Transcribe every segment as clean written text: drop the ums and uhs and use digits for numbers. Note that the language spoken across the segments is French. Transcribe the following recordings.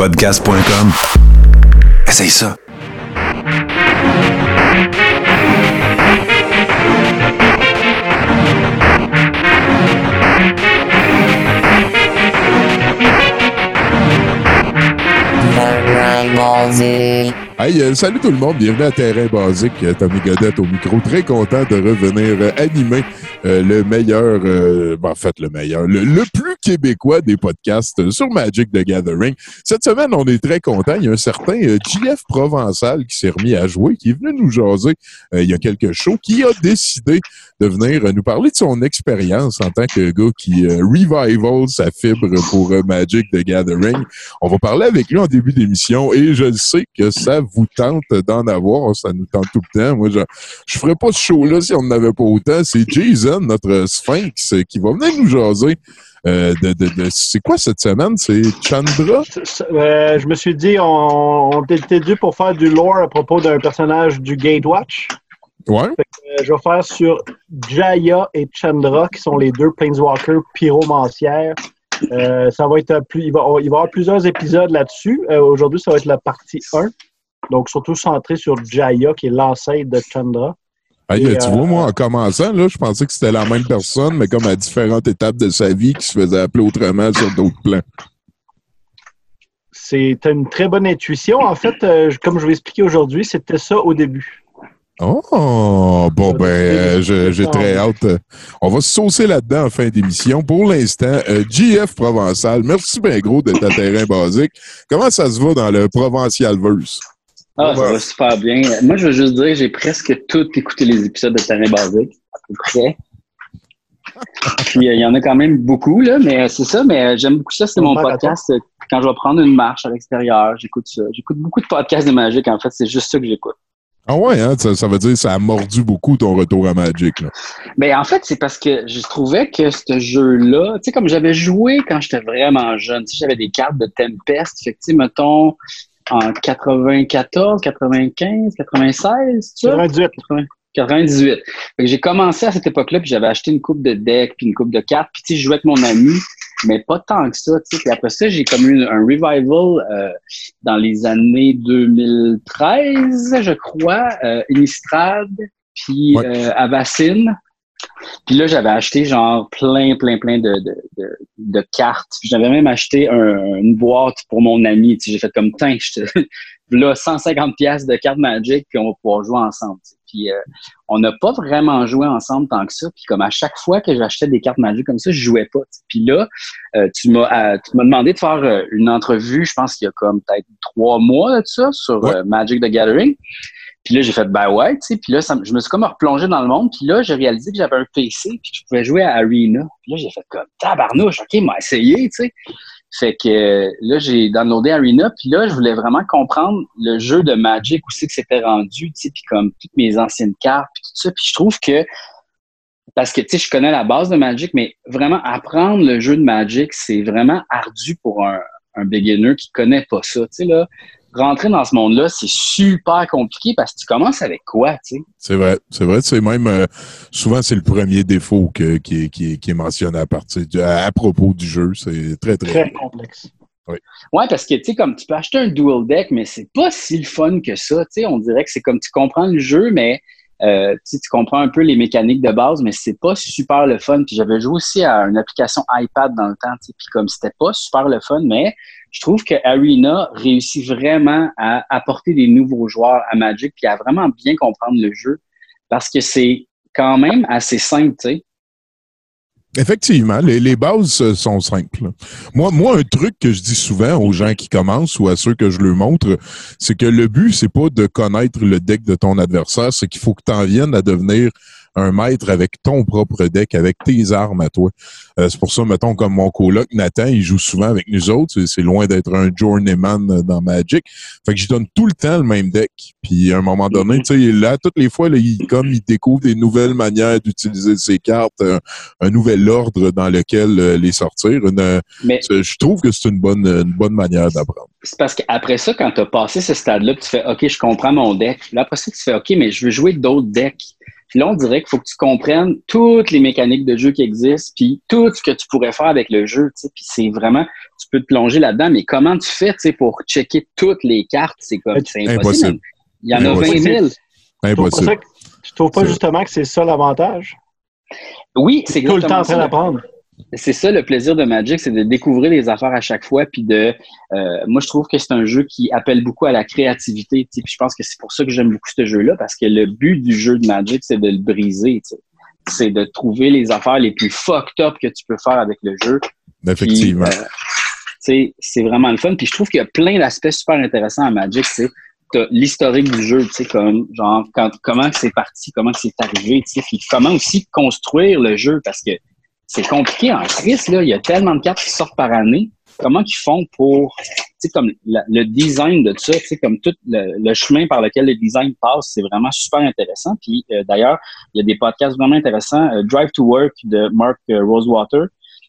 Podcast.com. Essaye ça. Hey, salut tout le monde, bienvenue à Terrain Basique. Tommy Godette au micro, très content de revenir animer le meilleur, le plus québécois des podcasts sur Magic the Gathering. Cette semaine, on est très content. Il y a un certain JF Provençal qui s'est remis à jouer, qui est venu nous jaser il y a quelques shows, qui a décidé de venir nous parler de son expérience en tant que gars qui revival sa fibre pour Magic the Gathering. On va parler avec lui en début d'émission et je sais que ça vous tente d'en avoir. Ça nous tente tout le temps. Moi, je ferais pas ce show-là si on n'en avait pas autant. C'est Jason, notre Sphinx, qui va venir nous jaser. C'est quoi cette semaine? C'est Chandra? Je me suis dit, on était dû pour faire du lore à propos d'un personnage du Gatewatch. Ouais. Je vais faire sur Jaya et Chandra, qui sont les deux Planeswalkers pyromancières. Ça va être il va y avoir plusieurs épisodes là-dessus. Aujourd'hui, ça va être la partie 1. Donc, surtout centré sur Jaya, qui est l'ancêtre de Chandra. Hey, tu vois, moi, en commençant, là, je pensais que c'était la même personne, mais comme à différentes étapes de sa vie, qui se faisait appeler autrement sur d'autres plans. C'est une très bonne intuition. En fait, comme je vais expliquer aujourd'hui, c'était ça au début. Oh, bon, j'ai très hâte. On va se saucer là-dedans en fin d'émission. Pour l'instant, JF Provençal, merci bien gros d'être à Terrain Basique. Comment ça se va dans le Provincialverse? Ça va super bien. Moi, je veux juste dire que j'ai presque tout écouté les épisodes de Terrain Basique, à peu près. Puis, il y en a quand même beaucoup, là, mais c'est ça. Mais j'aime beaucoup ça, c'est mon podcast. Quand je vais prendre une marche à l'extérieur, j'écoute ça. J'écoute beaucoup de podcasts de Magic, en fait. C'est juste ça que j'écoute. Ah ouais, hein? Ça veut dire que ça a mordu beaucoup ton retour à Magic, là. Ben, en fait, c'est parce que je trouvais que ce jeu-là, tu sais, comme j'avais joué quand j'étais vraiment jeune, tu sais, j'avais des cartes de Tempest, fait que, tu sais, mettons, en 94, 95, 96, tu sais? 98. 98. Fait que j'ai commencé à cette époque-là, puis j'avais acheté une coupe de decks, puis une coupe de cartes, puis tu sais, je jouais avec mon ami, mais pas tant que ça, tu sais. Puis après ça, j'ai comme eu un revival dans les années 2013, je crois, Innistrad, puis Avacyn. Puis là, j'avais acheté genre plein de cartes. Puis j'avais même acheté une boîte pour mon ami. Tu sais, j'ai fait comme, là, 150$ de cartes Magic, puis on va pouvoir jouer ensemble. Tu sais. Puis on n'a pas vraiment joué ensemble tant que ça. Puis comme à chaque fois que j'achetais des cartes Magic comme ça, je jouais pas. Tu sais. Puis là, tu m'as demandé de faire une entrevue, je pense qu'il y a comme peut-être 3 mois de ça, sur Magic the Gathering. Puis là, j'ai fait, ouais, tu sais. Puis là, je me suis comme replongé dans le monde. Puis là, j'ai réalisé que j'avais un PC puis que je pouvais jouer à Arena. Puis là, j'ai fait comme, tabarnouche, OK, m'a essayé, tu sais. Fait que là, j'ai downloadé Arena. Puis là, je voulais vraiment comprendre le jeu de Magic, où c'est que c'était rendu, tu sais. Puis comme toutes mes anciennes cartes, puis tout ça. Puis je trouve que, parce que, tu sais, je connais la base de Magic, mais vraiment apprendre le jeu de Magic, c'est vraiment ardu pour un beginner qui connaît pas ça, tu sais, là. Rentrer dans ce monde-là, c'est super compliqué parce que tu commences avec quoi, tu sais? C'est vrai. C'est même, souvent, c'est le premier défaut qui est mentionné à propos du jeu. C'est très complexe. Oui. Ouais, parce que, tu sais, comme tu peux acheter un dual deck, mais c'est pas si le fun que ça, tu sais. On dirait que c'est comme tu comprends le jeu, mais tu comprends un peu les mécaniques de base, mais c'est pas super le fun. Puis j'avais joué aussi à une application iPad dans le temps, tu sais. Puis comme c'était pas super le fun, mais je trouve que Arena réussit vraiment à apporter des nouveaux joueurs à Magic puis à vraiment bien comprendre le jeu parce que c'est quand même assez simple, tu sais. Effectivement, les bases sont simples. Moi, un truc que je dis souvent aux gens qui commencent ou à ceux que je leur montre, c'est que le but, c'est pas de connaître le deck de ton adversaire, c'est qu'il faut que tu en viennes à devenir un maître avec ton propre deck, avec tes armes à toi. C'est pour ça, mettons, comme mon coloc, Nathan, il joue souvent avec nous autres. C'est loin d'être un journeyman dans Magic. Fait que je donne tout le temps le même deck. Puis à un moment donné, tu sais, là, toutes les fois, là, il découvre des nouvelles manières d'utiliser ses cartes, un nouvel ordre dans lequel les sortir. Je trouve que c'est une bonne manière d'apprendre. C'est parce qu'après ça, quand tu as passé ce stade-là, tu fais « OK, je comprends mon deck ». Là, après ça, tu fais « OK, mais je veux jouer d'autres decks ». Puis là, on dirait qu'il faut que tu comprennes toutes les mécaniques de jeu qui existent, puis tout ce que tu pourrais faire avec le jeu, tu sais. Puis c'est vraiment, tu peux te plonger là-dedans, mais comment tu fais, tu sais, pour checker toutes les cartes? C'est impossible. Il y en a 20 000. Impossible. Tu trouves pas justement que c'est ça l'avantage? Oui, c'est tout le temps en train d'apprendre. C'est ça le plaisir de Magic, c'est de découvrir les affaires à chaque fois. Puis moi, je trouve que c'est un jeu qui appelle beaucoup à la créativité. Puis je pense que c'est pour ça que j'aime beaucoup ce jeu-là, parce que le but du jeu de Magic, c'est de le briser. T'sais. C'est de trouver les affaires les plus fucked up que tu peux faire avec le jeu. Effectivement. Puis, c'est vraiment le fun. Puis je trouve qu'il y a plein d'aspects super intéressants à Magic. T'as l'historique du jeu, comme genre comment c'est parti, comment c'est arrivé, puis comment aussi construire le jeu, parce que c'est compliqué en crise, là. Il y a tellement de cartes qui sortent par année. Comment ils font pour, comme le design de ça, comme tout le chemin par lequel le design passe, c'est vraiment super intéressant. Puis d'ailleurs, il y a des podcasts vraiment intéressants. Drive to Work de Mark Rosewater,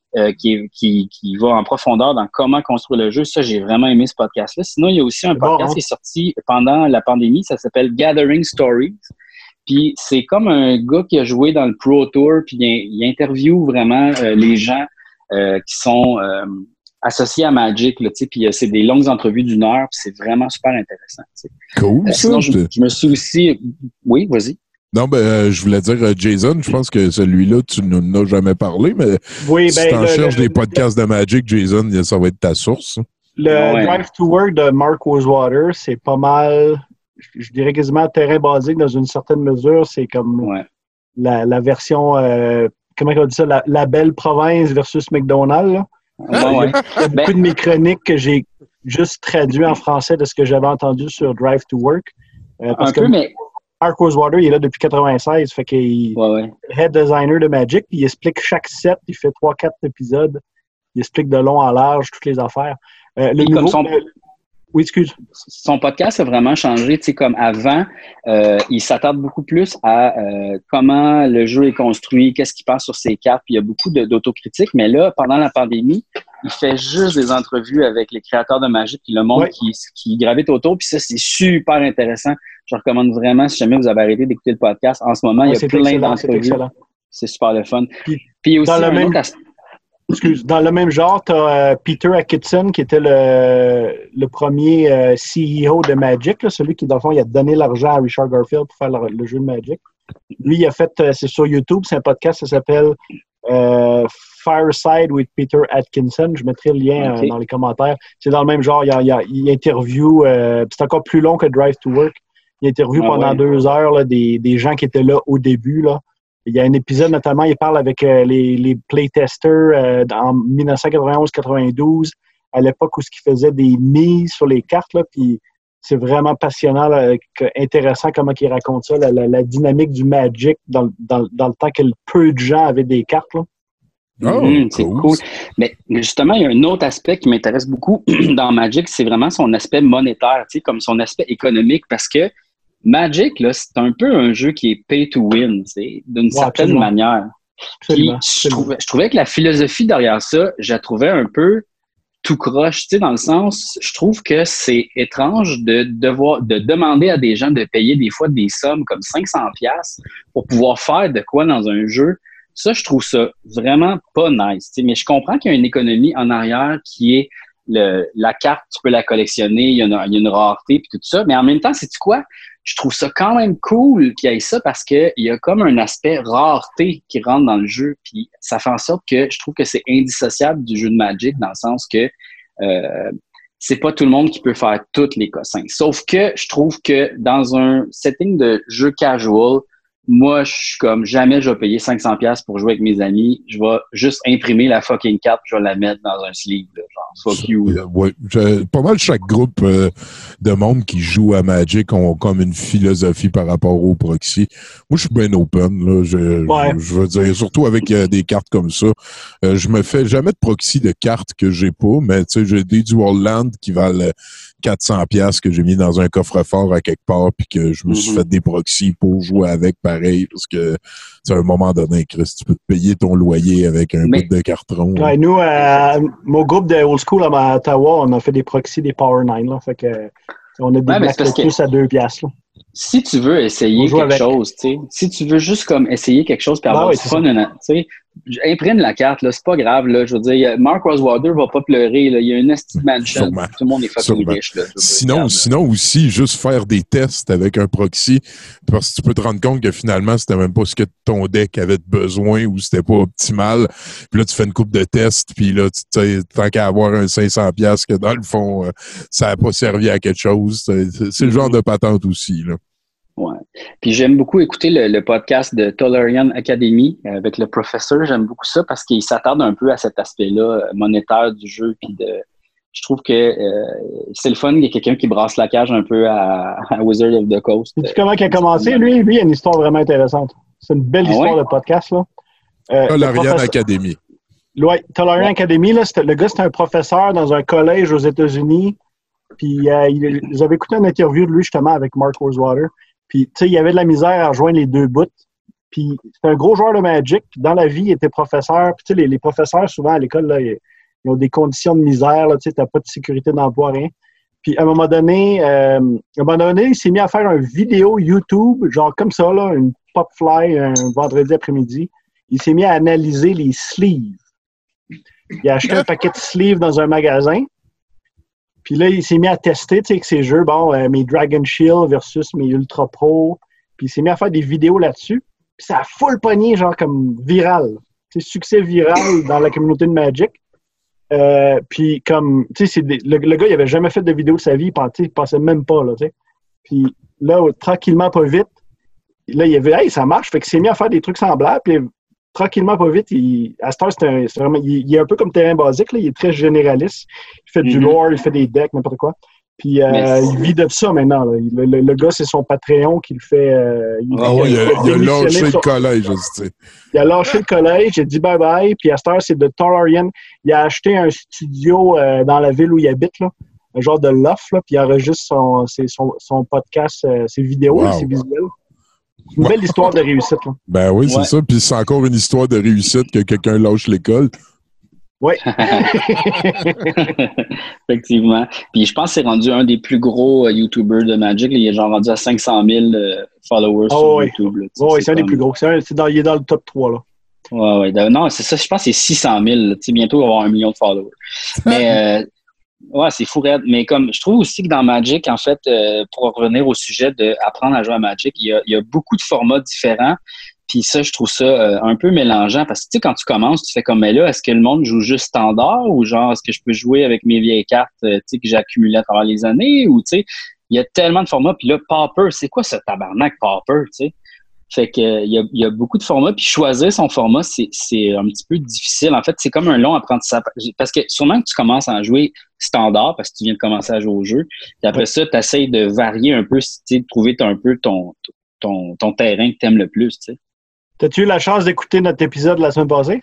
qui va en profondeur dans comment construire le jeu. Ça, j'ai vraiment aimé ce podcast-là. Sinon, il y a aussi un podcast qui est sorti pendant la pandémie. Ça s'appelle Gathering Stories. Puis c'est comme un gars qui a joué dans le Pro Tour, puis il interviewe vraiment les gens qui sont associés à Magic, là, puis c'est des longues entrevues d'1 heure, puis c'est vraiment super intéressant. T'sais. Cool, sinon, je me suis aussi... Oui, vas-y. Non, je voulais dire, Jason, je pense que celui-là, tu nous as jamais parlé, mais si tu en cherches des podcasts de Magic, Jason, ça va être ta source. Le Drive to Work de Mark Rosewater, c'est pas mal... Je dirais quasiment terrain basique dans une certaine mesure. C'est comme la version, comment on dit ça, la belle province versus McDonald's. Il y a beaucoup de mes chroniques que j'ai juste traduit en français de ce que j'avais entendu sur Drive to Work. Parce que Mark Rosewater, il est là depuis 96, fait qu'il est head designer de Magic, puis il explique chaque set, il fait 3-4 épisodes, il explique de long en large toutes les affaires. Oui, excuse. Son podcast a vraiment changé. Tu sais, comme avant, il s'attarde beaucoup plus à comment le jeu est construit, qu'est-ce qui passe sur ses cartes, puis il y a beaucoup d'autocritique. Mais là, pendant la pandémie, il fait juste des entrevues avec les créateurs de Magic puis le monde qui gravite autour. Puis ça, c'est super intéressant. Je recommande vraiment, si jamais vous avez arrêté d'écouter le podcast, en ce moment, il y a plein d'entrevues. C'est super le fun. Puis aussi, dans le même genre, tu as Peter Atkinson, qui était le premier CEO de Magic, là, celui qui, dans le fond, il a donné l'argent à Richard Garfield pour faire le jeu de Magic. Lui, il a fait, c'est sur YouTube, c'est un podcast, ça s'appelle Fireside with Peter Atkinson. Je mettrai le lien dans les commentaires. C'est dans le même genre, il interview, c'est encore plus long que Drive to Work. Il interview pendant 2 heures là, des gens qui étaient là au début, là. Il y a un épisode, notamment, il parle avec les playtesters en 1991-92, à l'époque où ils faisaient des mises sur les cartes, là, puis c'est vraiment passionnant, là, intéressant comment il raconte ça, la dynamique du Magic dans le temps que peu de gens avaient des cartes. Là. C'est cool. Mais justement, il y a un autre aspect qui m'intéresse beaucoup dans Magic, c'est vraiment son aspect monétaire, tu sais, comme son aspect économique, parce que Magic, là, c'est un peu un jeu qui est pay to win, tu sais, d'une certaine manière. Puis, je trouvais que la philosophie derrière ça, je la trouvais un peu tout croche, tu sais, dans le sens, je trouve que c'est étrange de demander à des gens de payer des fois des sommes comme 500$ pour pouvoir faire de quoi dans un jeu. Ça, je trouve ça vraiment pas nice, tu sais, mais je comprends qu'il y a une économie en arrière qui est la carte, tu peux la collectionner, il y a une rareté puis tout ça, mais en même temps, sais-tu quoi? Je trouve ça quand même cool qu'il y ait ça parce qu'il y a comme un aspect rareté qui rentre dans le jeu. Puis ça fait en sorte que je trouve que c'est indissociable du jeu de Magic dans le sens que c'est pas tout le monde qui peut faire tous les cossins. Sauf que je trouve que dans un setting de jeu casual, moi, je suis comme jamais je vais payer 500$ pour jouer avec mes amis. Je vais juste imprimer la fucking carte, je vais la mettre dans un sleeve, là, genre fuck you. Ouais, pas mal chaque groupe de monde qui joue à Magic ont comme une philosophie par rapport au proxy. Moi, je suis bien open, là. Je veux dire, surtout avec des cartes comme ça. Je me fais jamais de proxy de cartes que j'ai pas, mais tu sais, j'ai des Dual Land qui valent 400$ que j'ai mis dans un coffre-fort à quelque part puis que je me suis fait des proxys pour jouer avec pareil parce que à un moment donné, Chris, tu peux te payer ton loyer avec un bout de carton. Ouais, nous, mon groupe de Old School à Ottawa, on a fait des proxys des Power 9. Là, fait que on a des Black Lotus à 2$. Là. Si tu veux essayer quelque chose, tu sais, si tu veux juste comme essayer quelque chose puis avoir du fun, tu sais, imprime la carte, là, c'est pas grave, là, je veux dire, Mark Rosewater va pas pleurer, là, il y a une estimation, mansion, tout le monde est fucking riche, là. Sinon aussi, juste faire des tests avec un proxy, parce que tu peux te rendre compte que finalement, c'était même pas ce que ton deck avait besoin ou c'était pas optimal, puis là, tu fais une coupe de tests, puis là, tant qu'à avoir un 500$ que dans le fond, ça a pas servi à quelque chose, c'est le genre de patente aussi, là. Ouais. Puis j'aime beaucoup écouter le podcast de Tolarian Academy avec le professeur. J'aime beaucoup ça parce qu'il s'attarde un peu à cet aspect-là monétaire du jeu. Puis je trouve que c'est le fun. Il y a quelqu'un qui brasse la cage un peu à Wizard of the Coast. Sais-tu comment il a commencé? Lui, il a une histoire vraiment intéressante. C'est une belle histoire de podcast, là. Tolarian Academy. Oui, Tolarian Academy, là, le gars, c'était un professeur dans un collège aux États-Unis. Puis ils avaient écouté une interview de lui, justement, avec Mark Rosewater. Puis, tu sais, il y avait de la misère à rejoindre les deux bouts. Puis, c'était un gros joueur de Magic. Puis, dans la vie, il était professeur. Puis, tu sais, les professeurs, souvent, à l'école, là, ils ont des conditions de misère. Tu sais, t'as pas de sécurité d'emploi, rien. Puis, à un moment donné, il s'est mis à faire une vidéo YouTube, genre comme ça, là, une pop fly, un vendredi après-midi. Il s'est mis à analyser les sleeves. Il a acheté un paquet de sleeves dans un magasin. Puis là, il s'est mis à tester, tu sais, avec ses jeux, mes Dragon Shield versus mes Ultra Pro. Puis il s'est mis à faire des vidéos là-dessus. Puis ça a full pogné, genre comme viral. C'est succès viral dans la communauté de Magic. Puis comme, tu sais, le gars, il avait jamais fait de vidéo de sa vie. Il pensait même pas, là, tu sais. Puis là, tranquillement, pas vite, là, il avait, hey, ça marche. Fait qu'il s'est mis à faire des trucs semblables. Puis tranquillement, pas vite, à cette heure, c'est vraiment, il est un peu comme terrain basique, là, il est très généraliste. Il fait du lore, il fait des decks, n'importe quoi. Puis il vit de ça maintenant. Là. Le gars, c'est son Patreon qui le fait. Il a lâché le collège, je sais. Il a lâché le collège, il a dit bye-bye. Puis à cette heure, c'est de Tolarian. Il a acheté un studio dans la ville où il habite, là, un genre de loft, là, puis il enregistre son podcast, ses vidéos, là, ses visuels. C'est une belle histoire de réussite. Là. Ben oui, c'est ça. Puis c'est encore une histoire de réussite que quelqu'un lâche l'école. Oui. Effectivement. Puis je pense que c'est rendu un des plus gros YouTubers de Magic. Là. Il est genre rendu à 500 000 followers sur YouTube. Oui, c'est un des plus gros. Il est dans le top 3. Là. Oui. Non, c'est ça. Je pense que c'est 600 000. Bientôt, il va avoir 1 million de followers. Mais ouais, c'est fou raide. Mais comme je trouve aussi que dans Magic, en fait, pour revenir au sujet d'apprendre à jouer à Magic, il y a beaucoup de formats différents. Puis ça, je trouve ça un peu mélangeant parce que, tu sais, quand tu commences, tu fais comme, mais là, est-ce que le monde joue juste standard ou genre, est-ce que je peux jouer avec mes vieilles cartes, tu sais, que j'ai accumulées à travers les années ou, tu sais, il y a tellement de formats. Puis là, Pauper, c'est quoi ce tabarnak Pauper, tu sais? Fait que il y a beaucoup de formats. Puis choisir son format, c'est un petit peu difficile. En fait, c'est comme un long apprentissage. Parce que sûrement que tu commences à jouer standard parce que tu viens de commencer à jouer au jeu. Puis après ça, tu essaies de varier un peu, tu sais, de trouver un peu ton terrain que tu aimes le plus, tu sais. T'as-tu eu la chance d'écouter notre épisode la semaine passée?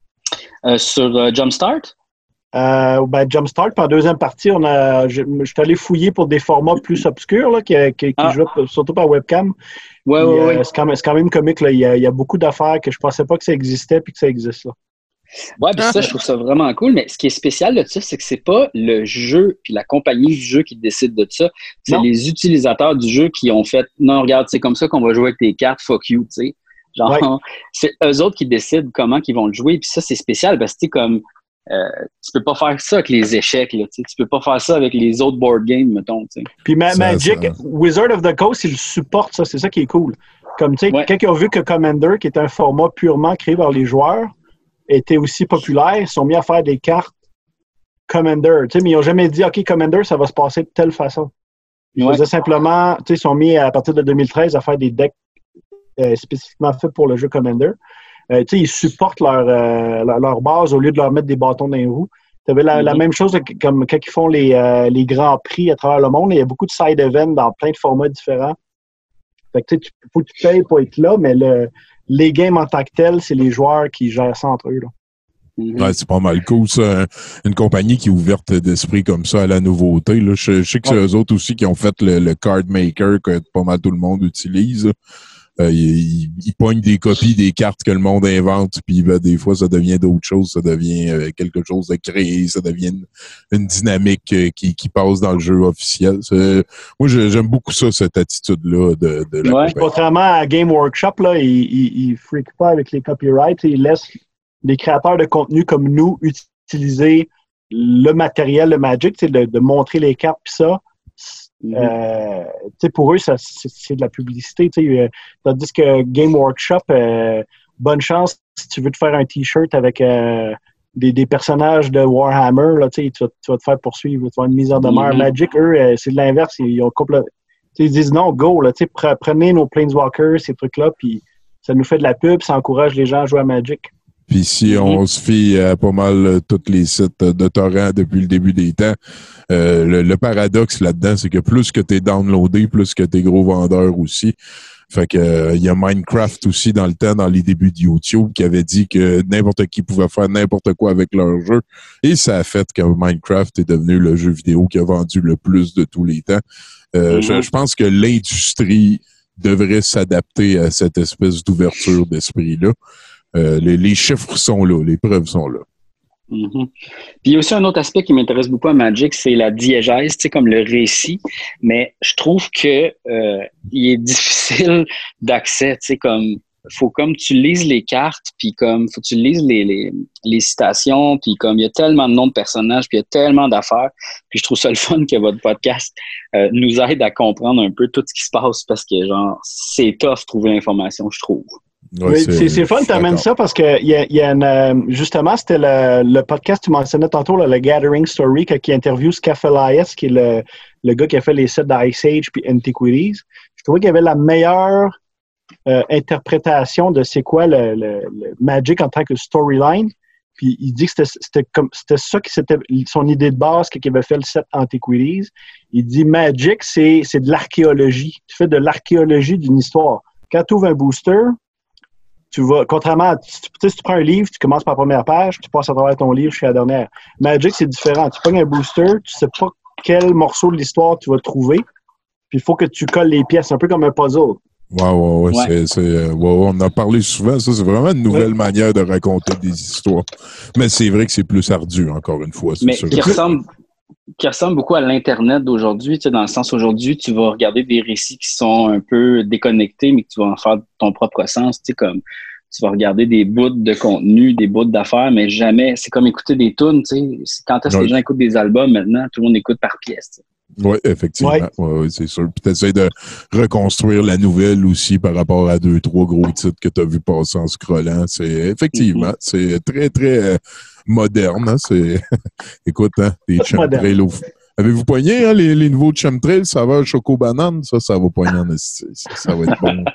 Sur Jumpstart? Jumpstart, puis en deuxième partie, je suis allé fouiller pour des formats plus obscurs là, qui jouent surtout par webcam. Oui. C'est quand même comique. Là. Il y a beaucoup d'affaires que je pensais pas que ça existait puis que ça existe. Là. Ouais, puis ça, je trouve ça vraiment cool. Mais ce qui est spécial de ça, c'est que c'est pas le jeu puis la compagnie du jeu qui décide de ça. C'est les utilisateurs du jeu qui ont fait « Non, regarde, c'est comme ça qu'on va jouer avec tes cartes, fuck you », tu sais. Genre, c'est eux autres qui décident comment ils vont le jouer. Puis ça, c'est spécial parce que tu sais, comme tu peux pas faire ça avec les échecs, là, tu peux pas faire ça avec les autres board games, mettons. T'sais. Puis Magic, Wizard of the Coast, ils supportent ça, c'est ça qui est cool. Comme tu sais, quand ils ont vu que Commander, qui est un format purement créé par les joueurs, était aussi populaire, ils sont mis à faire des cartes Commander. Mais ils n'ont jamais dit OK, Commander, ça va se passer de telle façon. Ils faisaient simplement, ils sont mis à partir de 2013 à faire des decks spécifiquement faits pour le jeu Commander. Ils supportent leur base au lieu de leur mettre des bâtons dans les roues. Tu avais la même chose comme quand ils font les grands prix à travers le monde. Il y a beaucoup de side events dans plein de formats différents. Fait que faut que tu payes pour être là, mais les games en tant que tels, c'est les joueurs qui gèrent ça entre eux. Là. Ouais, c'est pas mal cool, ça. Une compagnie qui est ouverte d'esprit comme ça à la nouveauté. Là. Je sais que c'est eux autres aussi qui ont fait le card maker que pas mal tout le monde utilise. Ils pognent des copies des cartes que le monde invente, puis des fois, ça devient d'autres choses, ça devient quelque chose de créé, ça devient une dynamique qui passe dans le jeu officiel. Moi, j'aime beaucoup ça, cette attitude-là de la compagnie. Contrairement à Game Workshop, là, ils freakent pas avec les copyrights, ils laissent les créateurs de contenu comme nous utiliser le matériel de Magic, de montrer les cartes, puis ça. Pour eux, c'est de la publicité. Tandis que Game Workshop, bonne chance si tu veux te faire un T-shirt avec des personnages de Warhammer, là, tu vas te faire poursuivre, tu vas avoir une mise en demeure. Magic, eux, c'est de l'inverse. Ils disent non, go, là, prenez nos Planeswalkers, ces trucs-là, puis ça nous fait de la pub, ça encourage les gens à jouer à Magic. Puis si on se fie à pas mal tous les sites de torrent depuis le début des temps, le paradoxe là-dedans, c'est que plus que t'es downloadé, plus que t'es gros vendeur aussi. Fait que il y a Minecraft aussi dans le temps, dans les débuts de YouTube, qui avait dit que n'importe qui pouvait faire n'importe quoi avec leur jeu. Et ça a fait que Minecraft est devenu le jeu vidéo qui a vendu le plus de tous les temps. Je pense que l'industrie devrait s'adapter à cette espèce d'ouverture d'esprit-là. Les chiffres sont là, les preuves sont là. Puis il y a aussi un autre aspect qui m'intéresse beaucoup à Magic, c'est la diégèse, comme le récit. Mais je trouve que il est difficile d'accès, faut comme tu lises les cartes, puis comme faut que tu lises les citations, puis comme il y a tellement de noms de personnages, puis il y a tellement d'affaires, puis je trouve ça le fun que votre podcast nous aide à comprendre un peu tout ce qui se passe, parce que genre c'est tough trouver l'information, je trouve. Ouais, oui, c'est fun que tu amènes ça parce que y a une, justement, c'était le podcast que tu mentionnais tantôt, là, le Gathering Story, qui interviewe Scaf Elias, qui est le gars qui a fait les sets d'Ice Age puis Antiquities. Je trouvais qu'il y avait la meilleure interprétation de c'est quoi le Magic en tant que storyline. Puis il dit que c'était ça qui c'était son idée de base qu'il avait fait le set Antiquities. Il dit Magic, c'est de l'archéologie. Tu fais de l'archéologie d'une histoire. Quand tu ouvres un booster, tu vas, contrairement à, si tu prends un livre, tu commences par la première page, tu passes à travers ton livre jusqu'à la dernière. Magic, c'est différent. Tu prends un booster, tu sais pas quel morceau de l'histoire tu vas trouver, puis il faut que tu colles les pièces, un peu comme un puzzle. Ouais. On en a parlé souvent, ça, c'est vraiment une nouvelle manière de raconter des histoires. Mais c'est vrai que c'est plus ardu, encore une fois. Mais qui ressemble beaucoup à l'Internet d'aujourd'hui, dans le sens aujourd'hui, tu vas regarder des récits qui sont un peu déconnectés, mais que tu vas en faire ton propre sens, comme tu vas regarder des bouts de contenu, des bouts d'affaires, mais jamais, c'est comme écouter des tunes, quand est-ce que les gens écoutent des albums maintenant, tout le monde écoute par pièce. Oui, effectivement. Ouais, c'est sûr. Puis t'essaies de reconstruire la nouvelle aussi par rapport à 2-3 gros titres que tu as vu passer en scrollant. C'est effectivement, c'est très, très moderne. Hein? C'est écoute, hein, les chemtrails. Avez-vous poigné hein, les nouveaux chemtrails saveur choco-banane? Ça va poigner en esti. Ça va être bon.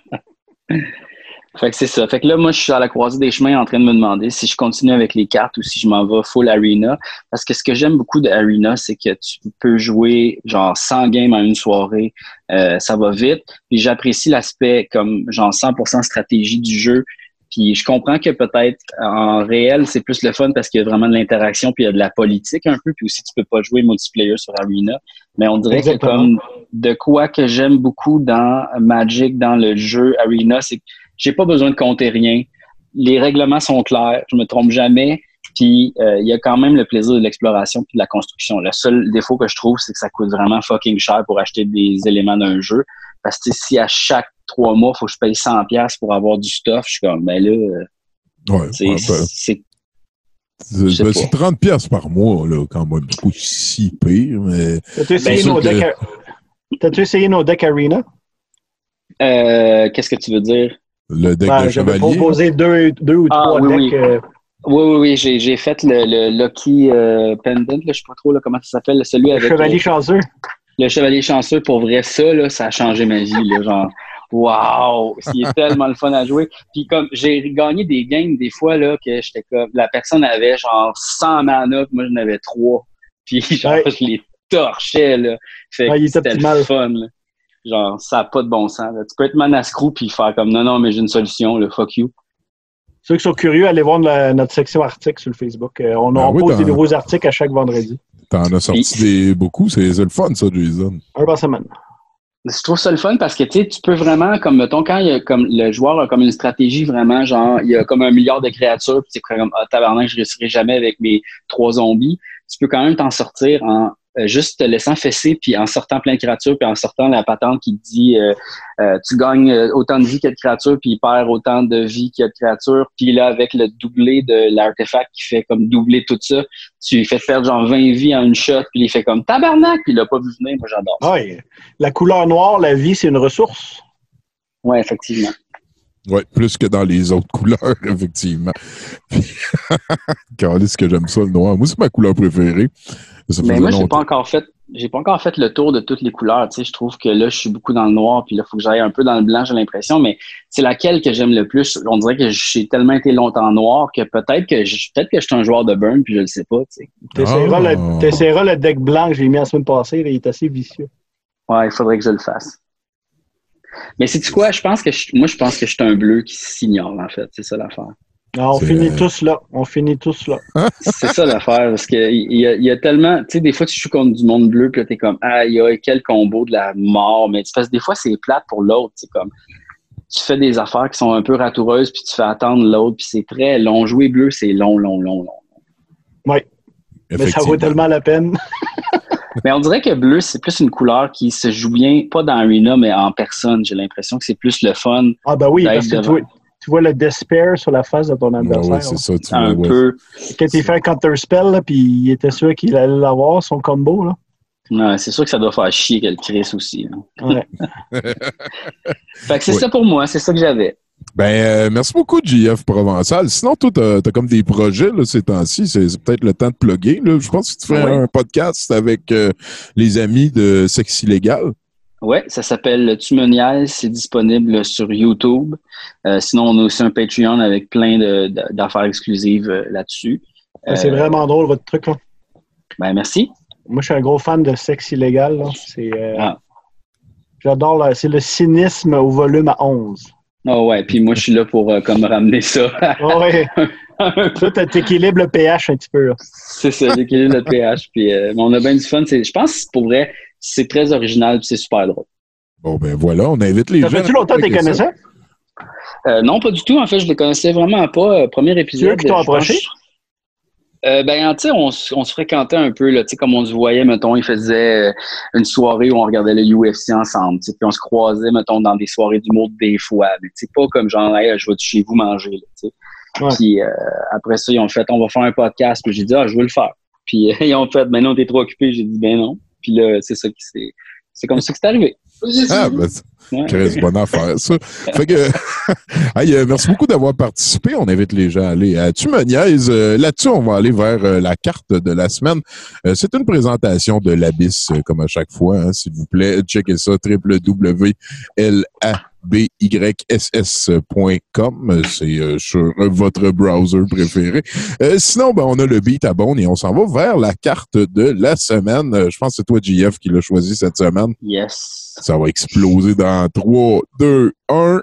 Fait que c'est ça. Fait que là, moi, je suis à la croisée des chemins en train de me demander si je continue avec les cartes ou si je m'en vais full Arena. Parce que ce que j'aime beaucoup de Arena, c'est que tu peux jouer genre 100 games en une soirée. Ça va vite. Puis j'apprécie l'aspect comme genre 100% stratégie du jeu. Puis je comprends que peut-être en réel, c'est plus le fun parce qu'il y a vraiment de l'interaction puis il y a de la politique un peu. Puis aussi, tu peux pas jouer multiplayer sur Arena. Mais on dirait que comme de quoi que j'aime beaucoup dans Magic, dans le jeu Arena, c'est que j'ai pas besoin de compter rien. Les règlements sont clairs. Je me trompe jamais. Puis, il y a quand même le plaisir de l'exploration puis de la construction. Le seul défaut que je trouve, c'est que ça coûte vraiment fucking cher pour acheter des éléments d'un jeu. Parce que si à chaque 3 mois, il faut que je paye 100$ pour avoir du stuff, je suis comme, ben là, c'est 30$ par mois, là, quand même. Pas si pire, mais... T'as-tu essayé nos decks Arena? Qu'est-ce que tu veux dire? Le deck de j'avais chevalier. proposé deux ou trois decks. Oui. J'ai fait le Lucky Pendant, là, je sais pas trop là, comment ça s'appelle. Celui avec Chevalier chanceux. Le Chevalier chanceux, pour vrai, ça, là, ça a changé ma vie. Là, genre, wow! C'est tellement le fun à jouer. Puis comme j'ai gagné des games des fois là, que j'étais comme la personne avait genre 100 mana, moi j'en avais 3. Puis genre, je les torchais. Là. Fait que c'était le fun. Là. Genre, ça n'a pas de bon sens. Là. Tu peux être manascrew puis faire comme non, mais j'ai une solution, là, fuck you. Ceux qui sont curieux, allez voir notre section articles sur le Facebook. On pose des nouveaux articles à chaque vendredi. T'en as sorti beaucoup, c'est le fun, ça, Jason. Un par semaine. Je trouve ça le fun parce que tu peux vraiment, comme mettons, quand il y a, comme le joueur a comme une stratégie vraiment, genre, il y a comme 1 milliard de créatures, puis tu es comme, tabarnak, je réussirai jamais avec mes 3 zombies. Tu peux quand même t'en sortir en juste te laissant fesser, puis en sortant plein de créatures, puis en sortant la patente qui te dit tu gagnes autant de vie qu'il y a de créatures, puis il perd autant de vie qu'il y a de créatures. Puis là, avec le doublé de l'artefact qui fait comme doubler tout ça, tu lui fais perdre genre 20 vies en une shot, puis il fait comme tabarnak, puis il l'a pas vu venir. Moi, j'adore ça. Oui. La couleur noire, la vie, c'est une ressource. Oui, effectivement. Oui, plus que dans les autres couleurs, effectivement. Est-ce que j'aime ça, le noir? Moi, c'est ma couleur préférée. Mais moi, j'ai pas encore fait le tour de toutes les couleurs. Tu sais, je trouve que là, je suis beaucoup dans le noir, puis là, il faut que j'aille un peu dans le blanc, j'ai l'impression. Mais c'est laquelle que j'aime le plus. On dirait que j'ai tellement été longtemps noir que peut-être que je suis un joueur de burn, puis je le sais pas. Tu sais. T'essaieras le deck blanc que j'ai mis la semaine passée. Là, il est assez vicieux. Ouais, il faudrait que je le fasse. Mais sais-tu quoi? Je pense que je suis un bleu qui s'ignore, en fait. C'est ça l'affaire. Non, on finit tous là. C'est ça l'affaire, parce qu'il y a tellement... Tu sais, des fois, tu joues contre du monde bleu, puis là, t'es comme, aïe, quel combo de la mort. Mais parce que des fois, c'est plate pour l'autre. C'est comme, tu fais des affaires qui sont un peu ratoureuses, puis tu fais attendre l'autre, puis c'est très long. Jouer bleu, c'est long. Oui. Mais ça vaut tellement la peine. Mais on dirait que bleu, c'est plus une couleur qui se joue bien, pas dans Arena, mais en personne. J'ai l'impression que c'est plus le fun. Ah, ben oui, parce que tu vois le despair sur la face de ton adversaire. Oui, c'est ça. Tu un vois, peu. Quand il fait un counter spell, là, puis il était sûr qu'il allait l'avoir, son combo. Là. Ouais, c'est sûr que ça doit faire chier que le Chris aussi. Ouais. Fait que c'est ça pour moi, c'est ça que j'avais. Ben, merci beaucoup, JF Provençal. Sinon, toi, t'as comme des projets là, ces temps-ci. C'est peut-être le temps de plugger. Là. Je pense que tu ferais un podcast avec les amis de Sexe Illégal. Oui, ça s'appelle Tu me niaises, c'est disponible sur YouTube. Sinon, on a aussi un Patreon avec plein d'affaires exclusives là-dessus. C'est vraiment drôle, votre truc. Là. Ben, merci. Moi, je suis un gros fan de Sexe Illégal. Là. J'adore, là, c'est le cynisme au volume à 11. Oh ouais, puis moi, je suis là pour comme ramener ça. Ouais. Toi, t'équilibres le pH un petit peu. Là. C'est ça, j'équilibre le pH. Puis on a bien du fun. Je pense que pour vrai, c'est très original et c'est super drôle. Bon, ben voilà, on invite les gens. Ça fait-tu longtemps que tu les connaissais? Non, pas du tout. En fait, je les connaissais vraiment pas. Premier épisode. C'est eux qui t'ont approché? Ben, tu sais, on se fréquentait un peu, là, tu sais, comme on se voyait, mettons, ils faisaient une soirée où on regardait le UFC ensemble, tu sais, puis on se croisait, mettons, dans des soirées d'humour des fois, mais tu sais, pas comme genre, hey, je vais chez vous manger, là, tu sais. Ouais. Puis après ça, ils ont fait, on va faire un podcast, puis j'ai dit, je veux le faire. Puis ils ont fait, ben non, t'es trop occupé, j'ai dit, ben non. Puis là, c'est comme ça que c'est arrivé. Ah, ben, c'est bonne affaire, ça. Fait que, hey, merci beaucoup d'avoir participé. On invite les gens à aller à Tu me niaises. Là-dessus, on va aller vers la carte de la semaine. C'est une présentation de l'Abyss, comme à chaque fois, hein, s'il vous plaît. Checkez ça, www.labyss.com. C'est sur votre browser préféré. Sinon, ben, on a le beat à bone et on s'en va vers la carte de la semaine. Je pense que c'est toi, JF, qui l'a choisi cette semaine. Yes. Ça va exploser dans 3, 2, 1.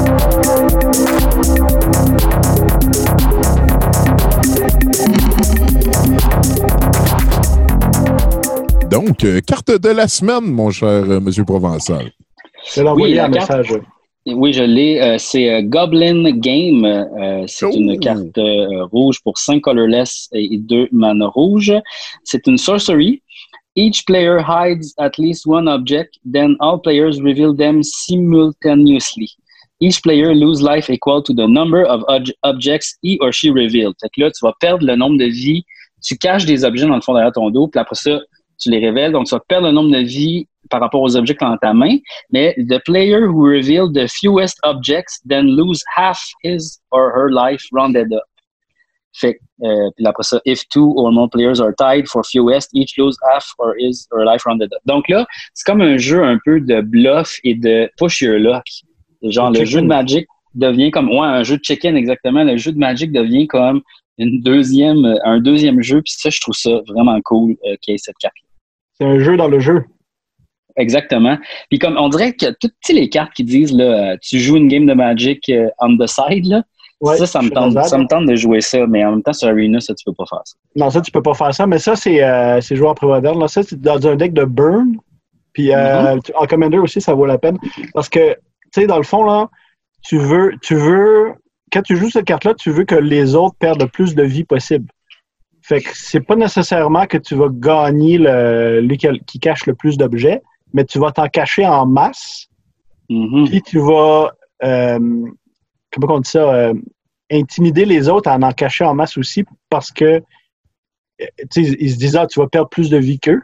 Donc, carte de la semaine, mon cher Monsieur Provençal. Je vais l'envoyer un message. Oui, je l'ai. C'est Goblin Game. C'est une carte rouge pour 5 colorless et 2 mana rouge. C'est une sorcery. Each player hides at least one object, then all players reveal them simultaneously. Each player lose life equal to the number of objects he or she revealed. Fait que là, tu vas perdre le nombre de vies. Tu caches des objets dans le fond derrière ton dos, puis après ça, tu les révèles. Donc, tu vas perdre le nombre de vies par rapport aux objets dans ta main. Mais the player who revealed the fewest objects then lose half his or her life rounded up. Fait puis après ça, if 2 or more players are tied for fewest, each lose half or his or her life rounded up. Donc là, c'est comme un jeu un peu de bluff et de push your luck. Genre, le jeu de Magic devient comme... Ouais, un jeu de check-in, exactement. Le jeu de Magic devient comme un deuxième jeu. Puis ça, je trouve ça vraiment cool qu'il y ait cette carte-là. C'est un jeu dans le jeu. Exactement. Puis comme on dirait que toutes les cartes qui disent, là, tu joues une game de Magic on the side, là, ouais, ça me tente de jouer ça, mais en même temps, sur Arena, ça, tu peux pas faire ça. Non, ça, tu peux pas faire ça, mais ça, c'est joué en pré-moderne. Ça, c'est dans un deck de Burn. Puis en Commander aussi, ça vaut la peine. Parce que, tu sais, dans le fond, là, tu veux, quand tu joues cette carte-là, tu veux que les autres perdent le plus de vie possible. Fait que c'est pas nécessairement que tu vas gagner lui qui cache le plus d'objets, mais tu vas t'en cacher en masse. Puis tu vas, comment on dit ça, intimider les autres à en cacher en masse aussi parce que, tu sais, ils se disent, tu vas perdre plus de vie qu'eux.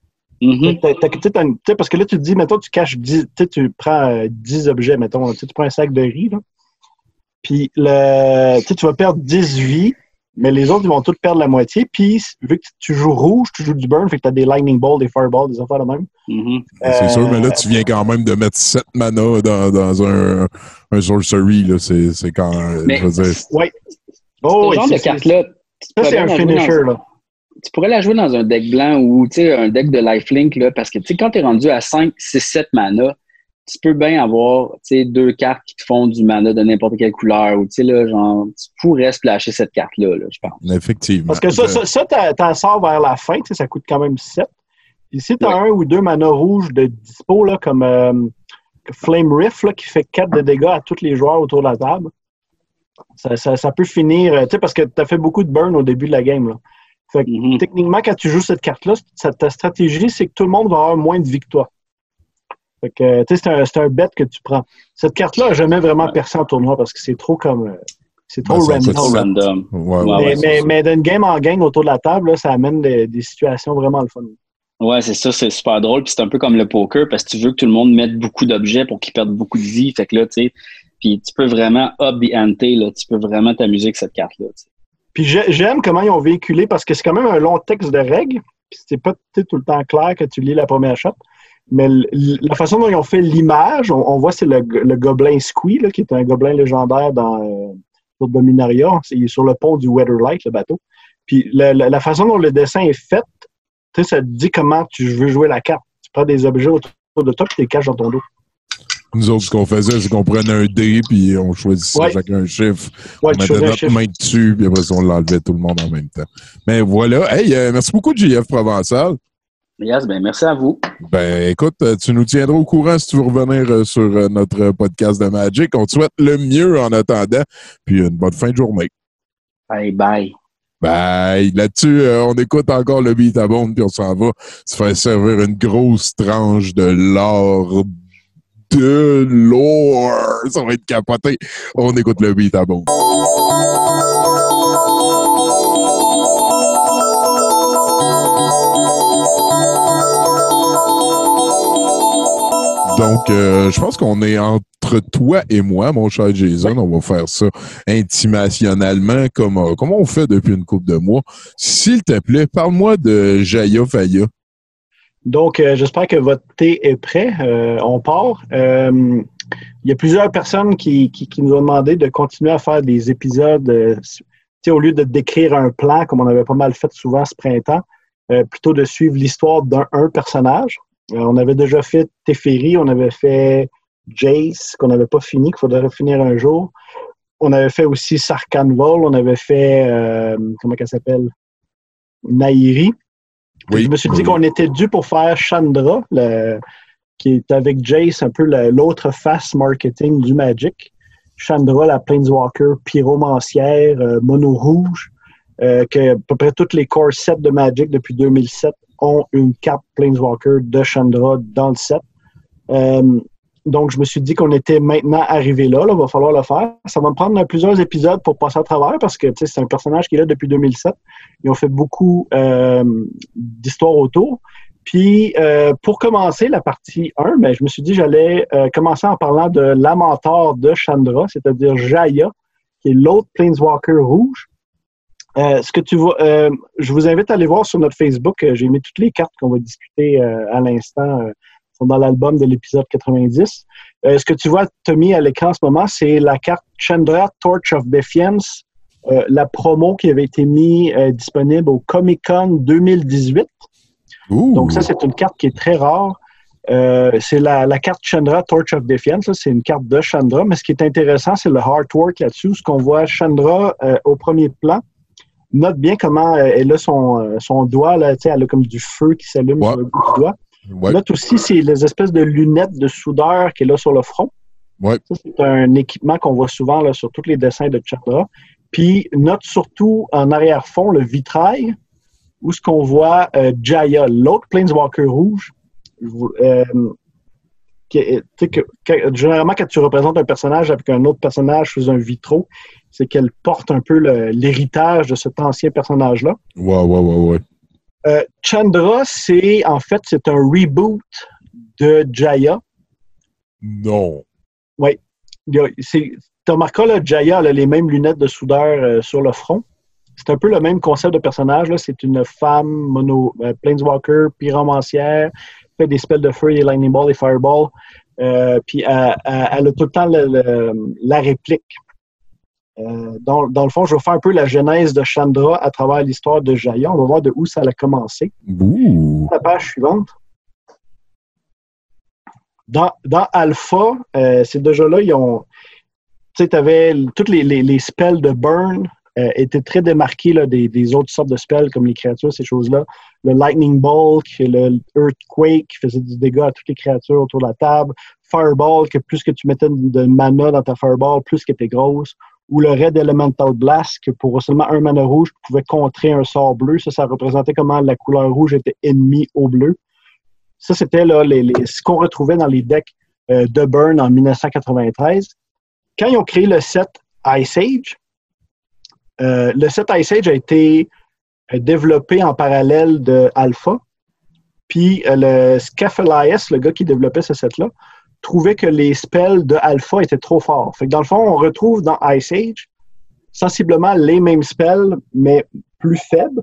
Parce que là, tu te dis, mettons, tu caches 10, tu prends 10 objets, mettons, tu prends un sac de riz, là, puis tu vas perdre 10 vies, mais les autres, ils vont tous perdre la moitié, puis vu que tu joues rouge, tu joues du burn, fait que tu as des lightning bolts, des fireballs, des affaires de même. C'est sûr, mais là, tu viens quand même de mettre 7 mana dans un sorcery, là, c'est quand, mais, je veux dire... Oui. Oh, ce genre de carte-là... Ça, c'est un finisher, là. Tu pourrais la jouer dans un deck blanc ou un deck de lifelink, là, parce que quand tu es rendu à 5, 6, 7 mana, tu peux bien avoir 2 cartes qui te font du mana de n'importe quelle couleur. Ou là, genre, tu pourrais splasher cette carte-là, je pense. Effectivement. Parce que ça t'en sors vers la fin, ça coûte quand même 7. Puis si tu as 1 ou 2 mana rouges de dispo, là, comme Flame Rift, là, qui fait 4 de dégâts à tous les joueurs autour de la table, ça peut finir, parce que tu as fait beaucoup de burn au début de la game, là. Fait que, techniquement, quand tu joues cette carte-là, ta stratégie, c'est que tout le monde va avoir moins de victoires. Fait que, c'est un bet que tu prends. Cette carte-là n'a jamais vraiment percé en tournoi parce que c'est trop comme... c'est trop random. Mais d'une game en game autour de la table, là, ça amène des situations vraiment le fun. Ouais, c'est ça, c'est super drôle. Puis c'est un peu comme le poker parce que tu veux que tout le monde mette beaucoup d'objets pour qu'ils perdent beaucoup de vie. Fait que là, tu sais, puis tu peux vraiment up the ante, là. Tu peux vraiment t'amuser avec cette carte-là, t'sais. Puis j'aime comment ils ont véhiculé, parce que c'est quand même un long texte de règles, puis c'est pas tout le temps clair que tu lis la première shot, mais la façon dont ils ont fait l'image, on voit c'est le gobelin Squee, là, qui est un gobelin légendaire dans Dominaria. Il est sur le pont du Weatherlight, le bateau. Puis la façon dont le dessin est fait, ça te dit comment tu veux jouer la carte. Tu prends des objets autour de toi et tu les caches dans ton dos. Nous autres, ce qu'on faisait, c'est qu'on prenait un dé, puis on choisissait chacun un chiffre. On mettait notre main dessus, puis après ça, on l'enlevait tout le monde en même temps. Mais voilà. Hey, merci beaucoup, JF Provençal. Yes, ben merci à vous. Ben, écoute, tu nous tiendras au courant si tu veux revenir sur notre podcast de Magic. On te souhaite le mieux en attendant, puis une bonne fin de journée. Bye, bye. Bye. Là-dessus, on écoute encore le beat à bombe, puis on s'en va se faire servir une grosse tranche de l'or de lore. Ça va être capoté. On écoute le beat à bombe. Donc, je pense qu'on est entre toi et moi, mon cher Jason. On va faire ça intimationnellement, comme on fait depuis une couple de mois. S'il te plaît, parle-moi de Jaya Faya. Donc, j'espère que votre thé est prêt. On part. Il y a plusieurs personnes qui nous ont demandé de continuer à faire des épisodes, au lieu de décrire un plan, comme on avait pas mal fait souvent ce printemps, plutôt de suivre l'histoire d'un personnage. On avait déjà fait Teferi, on avait fait Jace, qu'on n'avait pas fini, qu'il faudrait finir un jour. On avait fait aussi Sarkhanval, on avait fait, comment elle s'appelle? Nahiri. Oui. Je me suis dit qu'on était dû pour faire Chandra, qui est avec Jace, un peu l'autre face marketing du Magic. Chandra, la Planeswalker pyromancière, mono rouge, que à peu près toutes les core sets de Magic depuis 2007 ont une carte Planeswalker de Chandra dans le set. Donc, je me suis dit qu'on était maintenant arrivé là. Il va falloir le faire. Ça va me prendre plusieurs épisodes pour passer à travers parce que c'est un personnage qui est là depuis 2007. Ils ont fait beaucoup d'histoires autour. Puis, pour commencer la partie 1, ben, je me suis dit que j'allais commencer en parlant de l'Amentor de Chandra, c'est-à-dire Jaya, qui est l'autre Planeswalker rouge. Ce que tu vois, je vous invite à aller voir sur notre Facebook. J'ai mis toutes les cartes qu'on va discuter à l'instant. Sont dans l'album de l'épisode 90. Ce que tu vois, Tommy, à l'écran en ce moment, c'est la carte Chandra Torch of Defiance, la promo qui avait été mise disponible au Comic-Con 2018. Ouh. Donc ça, c'est une carte qui est très rare. C'est la carte Chandra Torch of Defiance. Là, c'est une carte de Chandra, mais ce qui est intéressant, c'est le artwork là-dessus. Ce qu'on voit Chandra au premier plan. Note bien comment elle a son doigt, là, elle a comme du feu qui s'allume sur le bout du doigt. Ouais. Note aussi, c'est les espèces de lunettes de soudeur qui est là sur le front. Ouais. Ça, c'est un équipement qu'on voit souvent là, sur tous les dessins de Chandra. Puis, note surtout en arrière-fond le vitrail où ce qu'on voit Jaya, l'autre Planeswalker rouge. Généralement, quand tu représentes un personnage avec un autre personnage sous un vitraux, c'est qu'elle porte un peu l'héritage de cet ancien personnage-là. Ouais. Chandra, c'est un reboot de Jaya. Non. Oui. Tu remarqueras, là, Jaya a les mêmes lunettes de soudeur sur le front. C'est un peu le même concept de personnage. Là. C'est une femme Planeswalker, pyromancière, fait des spells de feu, des Lightning Ball, des Fireball. Puis elle a tout le temps la réplique. Dans le fond, je vais faire un peu la genèse de Chandra à travers l'histoire de Jaya. On va voir de où ça a commencé. Ouh. La page suivante. Dans Alpha, c'est déjà là, ils ont. Tu sais, tu avais tous les spells de burn étaient très démarqués là, des autres sortes de spells comme les créatures, ces choses-là. Le Lightning Bolt, le Earthquake qui faisait du dégât à toutes les créatures autour de la table. Fireball, que plus que tu mettais de mana dans ta Fireball, plus qu'elle était grosse. Ou le Red Elemental Blast, que pour seulement un mana rouge, tu pouvais contrer un sort bleu. Ça représentait comment la couleur rouge était ennemie au bleu. Ça, c'était là, ce qu'on retrouvait dans les decks de Burn en 1993. Quand ils ont créé le set Ice Age, le set Ice Age a été développé en parallèle de Alpha. Puis le Scaphalias, le gars qui développait ce set-là, trouvait que les spells de Alpha étaient trop forts. Fait que dans le fond, on retrouve dans Ice Age sensiblement les mêmes spells, mais plus faibles.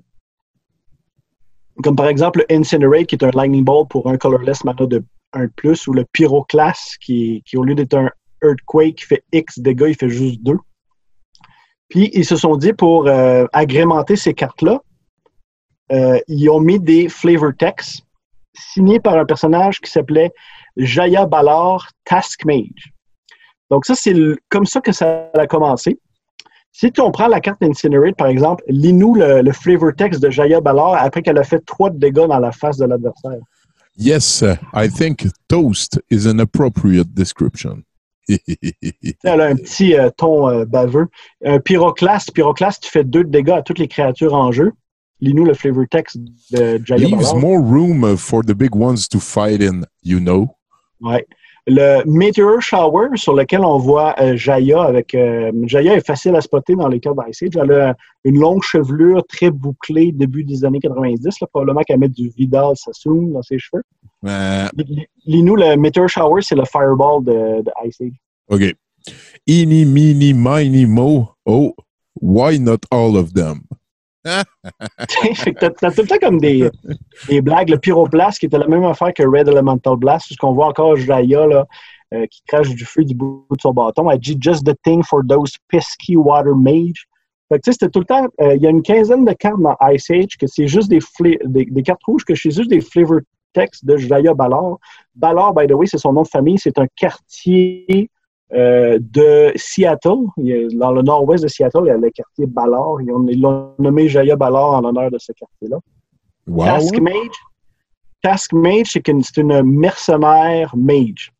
Comme par exemple le Incinerate, qui est un Lightning Bolt pour un colorless mana de 1 de plus, ou le Pyroclast, qui au lieu d'être un Earthquake qui fait X dégâts, il fait juste 2. Puis ils se sont dit, pour agrémenter ces cartes-là, ils ont mis des flavor texts signés par un personnage qui s'appelait Jaya Ballard Taskmage. Donc ça, c'est comme ça que ça a commencé. Si on prend la carte Incinerate, par exemple, lis-nous le flavor text de Jaya Ballard après qu'elle a fait 3 de dégâts dans la face de l'adversaire. Yes, I think toast is an appropriate description. Elle a un petit ton baveux. Un Pyroclast, tu fais 2 de dégâts à toutes les créatures en jeu. Lis-nous le flavor text de Jaya Leaves Ballard. more room for the big ones to fight in, you know. Ouais. Le Meteor Shower, sur lequel on voit Jaya avec. Jaya est facile à spotter dans les cartes d'Ice Age. Elle a une longue chevelure très bouclée début des années 90. Là, probablement qu'elle met du Vidal Sassoon dans ses cheveux. Lis-nous le Meteor Shower, c'est le Fireball de Ice Age. OK. Eeny, meeny, miny, mo. Oh, why not all of them? Fait que t'as tout le temps comme des blagues. Le Pyroblast, qui était la même affaire que Red Elemental Blast, puisqu'on voit encore Jaya là, qui crache du feu du bout de son bâton. Elle dit « Just the thing for those pesky water mage ». Fait que tu sais, c'était tout le temps... Il y a une quinzaine de cartes dans Ice Age que c'est juste des cartes rouges que c'est juste des flavor texts de Jaya Ballard. Ballard, by the way, c'est son nom de famille. C'est un quartier de Seattle. Dans le nord-ouest de Seattle, il y a le quartier Ballard. Ils l'ont nommé Jaya Ballard en l'honneur de ce quartier-là. Wow. Taskmage, c'est une mercenaire mage.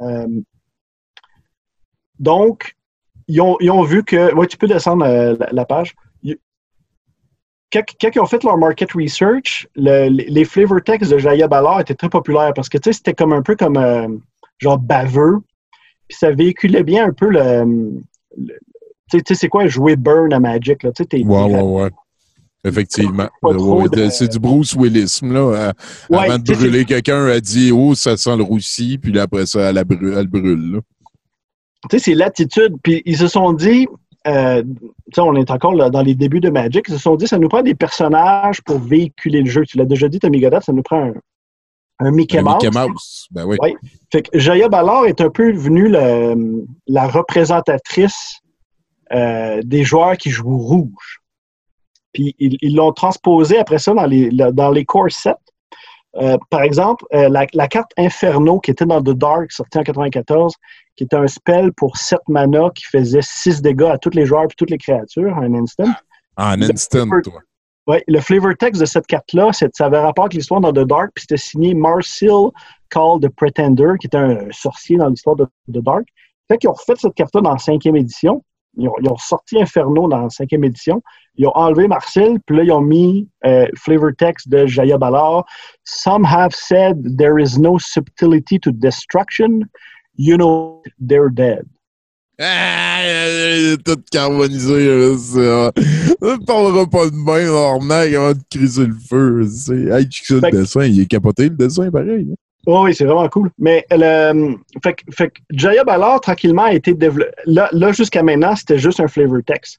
Donc, ils ont vu que... Ouais, tu peux descendre la page. Quand ils ont fait leur market research, les flavor texts de Jaya Ballard étaient très populaires parce que, tu sais, c'était comme un peu comme genre baveux. Puis ça véhiculait bien un peu tu sais, c'est quoi jouer Burn à Magic, là? Ouais. Effectivement. C'est du Bruce Willisme, là. Avant de brûler quelqu'un, elle dit « Oh, ça sent le roussi », puis là, après ça, elle brûle, là. Tu sais, c'est l'attitude. Puis ils se sont dit, on est encore là, dans les débuts de Magic, ils se sont dit, ça nous prend des personnages pour véhiculer le jeu. Tu l'as déjà dit, Tommy Godot, ça nous prend un Mickey Mouse. Mickey Mouse, ben oui. Ouais. Fait que Jaya Ballard est un peu devenue la représentatrice des joueurs qui jouent rouge. Puis ils l'ont transposé après ça dans les core sets. Par exemple, la carte Inferno qui était dans The Dark, sortie en 94, qui était un spell pour 7 mana qui faisait 6 dégâts à tous les joueurs et toutes les créatures en instant. En instant, toi. Ouais, le flavor text de cette carte-là, ça avait rapport avec l'histoire dans The Dark, puis c'était signé Marcel Call the Pretender, qui était un sorcier dans l'histoire de The Dark. Fait qu'ils ont refait cette carte-là dans la 5e édition. Ils ont sorti Inferno dans la 5e édition. Ils ont enlevé Marcel, puis là, ils ont mis flavor text de Jaya Ballard. Some have said there is no subtlety to destruction. You know they're dead. Ah, tout carbonisé, là, ça ne parlera pas de même, normal, avant de criser le feu. Hey, le dessin, il est capoté, le dessin, pareil. Hein? Oh, oui, c'est vraiment cool. Mais fait que Jaya Ballard, tranquillement, a été développé. Là, jusqu'à maintenant, c'était juste un flavor text.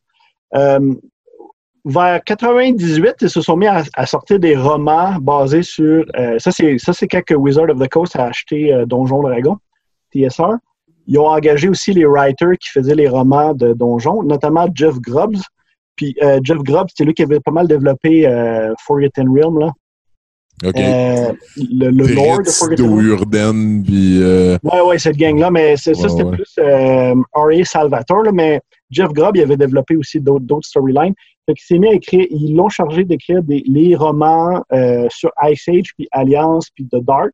Vers 98, ils se sont mis à sortir des romans basés sur... ça, c'est quand que Wizard of the Coast a acheté Donjon Dragon, TSR. Ils ont engagé aussi les writers qui faisaient les romans de Donjon, notamment Jeff Grubbs. Puis Jeff Grubbs, c'était lui qui avait pas mal développé Forgotten Realm, là. OK. Le lore de Forgotten Realm. Urden, puis... Ouais, cette gang-là, mais c'était plus R.A. Salvatore, là, mais Jeff Grubb, il avait développé aussi d'autres storylines. Fait qu'il s'est mis à écrire, ils l'ont chargé d'écrire les romans sur Ice Age, puis Alliance, puis The Dark.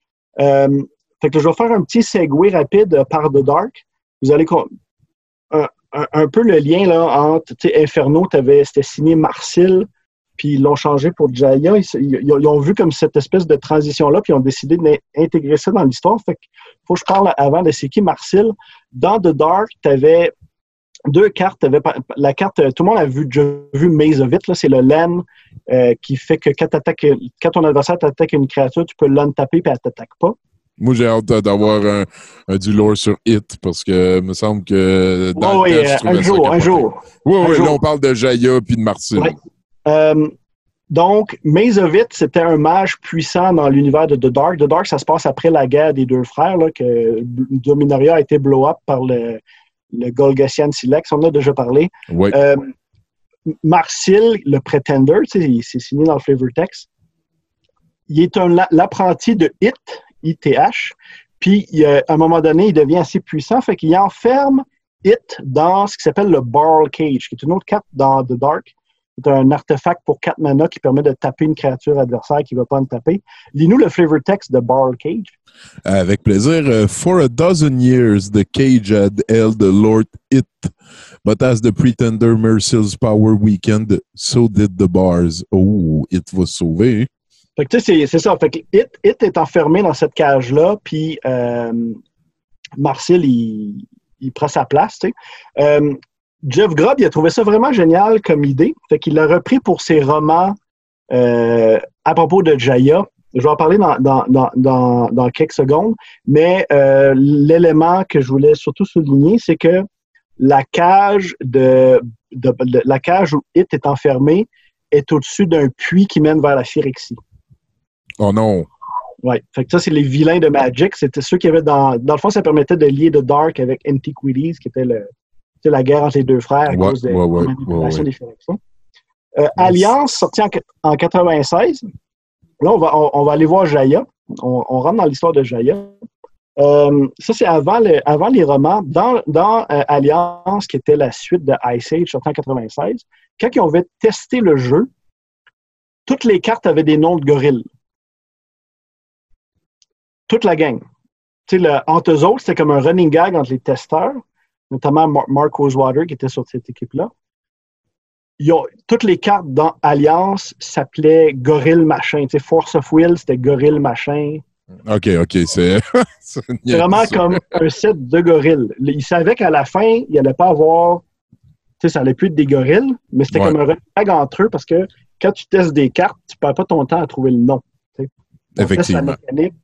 Fait que je vais faire un petit segue rapide par The Dark. Vous allez un peu le lien là entre Inferno, c'était signé Marcel, puis ils l'ont changé pour Jaya. Ils ont vu comme cette espèce de transition-là, puis ils ont décidé d'intégrer ça dans l'histoire. Fait qu'il faut que je parle avant de c'est qui Marcel. Dans The Dark, tu avais 2 cartes. La carte, tout le monde a déjà vu Maze of It, là, c'est le land qui fait que quand ton adversaire t'attaque une créature, tu peux l'untaper et elle ne t'attaque pas. Moi, j'ai hâte d'avoir du lore sur It, parce que il me semble que dans le temps, je trouvais un jour. Oui, là, on parle de Jaya puis de Marcel. Ouais. Donc, Maze of It, c'était un mage puissant dans l'univers de The Dark. The Dark, ça se passe après la guerre des 2 frères, là, que Dominaria a été blow-up par le Golgothian Silex. On en a déjà parlé. Oui. Marcel, le Pretender, c'est signé dans le flavor text. Il est l'apprenti de ITH, puis à un moment donné, il devient assez puissant, fait qu'il enferme It dans ce qui s'appelle le Barl Cage, qui est une autre carte dans The Dark. C'est un artefact pour 4 mana qui permet de taper une créature adversaire qui ne va pas en taper. Lis-nous le flavor text de Barl Cage. Avec plaisir. For a dozen years, the cage had held the Lord It, but as the pretender Mercil's power weakened, so did the bars. Oh, It va se sauver. Fait que tu sais, c'est ça. Fait que It est enfermé dans cette cage-là, puis Marcel, il prend sa place, tu sais. Jeff Grubb, il a trouvé ça vraiment génial comme idée. Fait qu'il l'a repris pour ses romans à propos de Jaya. Je vais en parler dans quelques secondes. Mais l'élément que je voulais surtout souligner, c'est que la cage la cage où It est enfermé est au-dessus d'un puits qui mène vers la Phyrexie. Oh non! Oui. Fait que ça, c'est les vilains de Magic. C'était ceux qui avaient dans le fond, ça permettait de lier The Dark avec Antiquities, qui était la guerre entre les 2 frères à cause de la manipulation des Phyrexians. Alliance, sorti en 96. Là, on va aller voir Jaya. On rentre dans l'histoire de Jaya. Ça, c'est avant les romans. Dans Alliance, qui était la suite de Ice Age, sorti en 96, quand ils avaient testé le jeu, toutes les cartes avaient des noms de gorilles. Toute la gang. Entre eux autres, c'était comme un running gag entre les testeurs, notamment Mark Rosewater qui était sur cette équipe-là. Toutes les cartes dans Alliance s'appelaient Gorille Machin. Force of Will, c'était Gorille Machin. OK, c'est vraiment comme un set de gorilles. Ils savaient qu'à la fin, il n'allait pas avoir... ça allait plus être des gorilles, mais c'était comme un running gag entre eux parce que quand tu testes des cartes, tu ne perds pas ton temps à trouver le nom. Effectivement.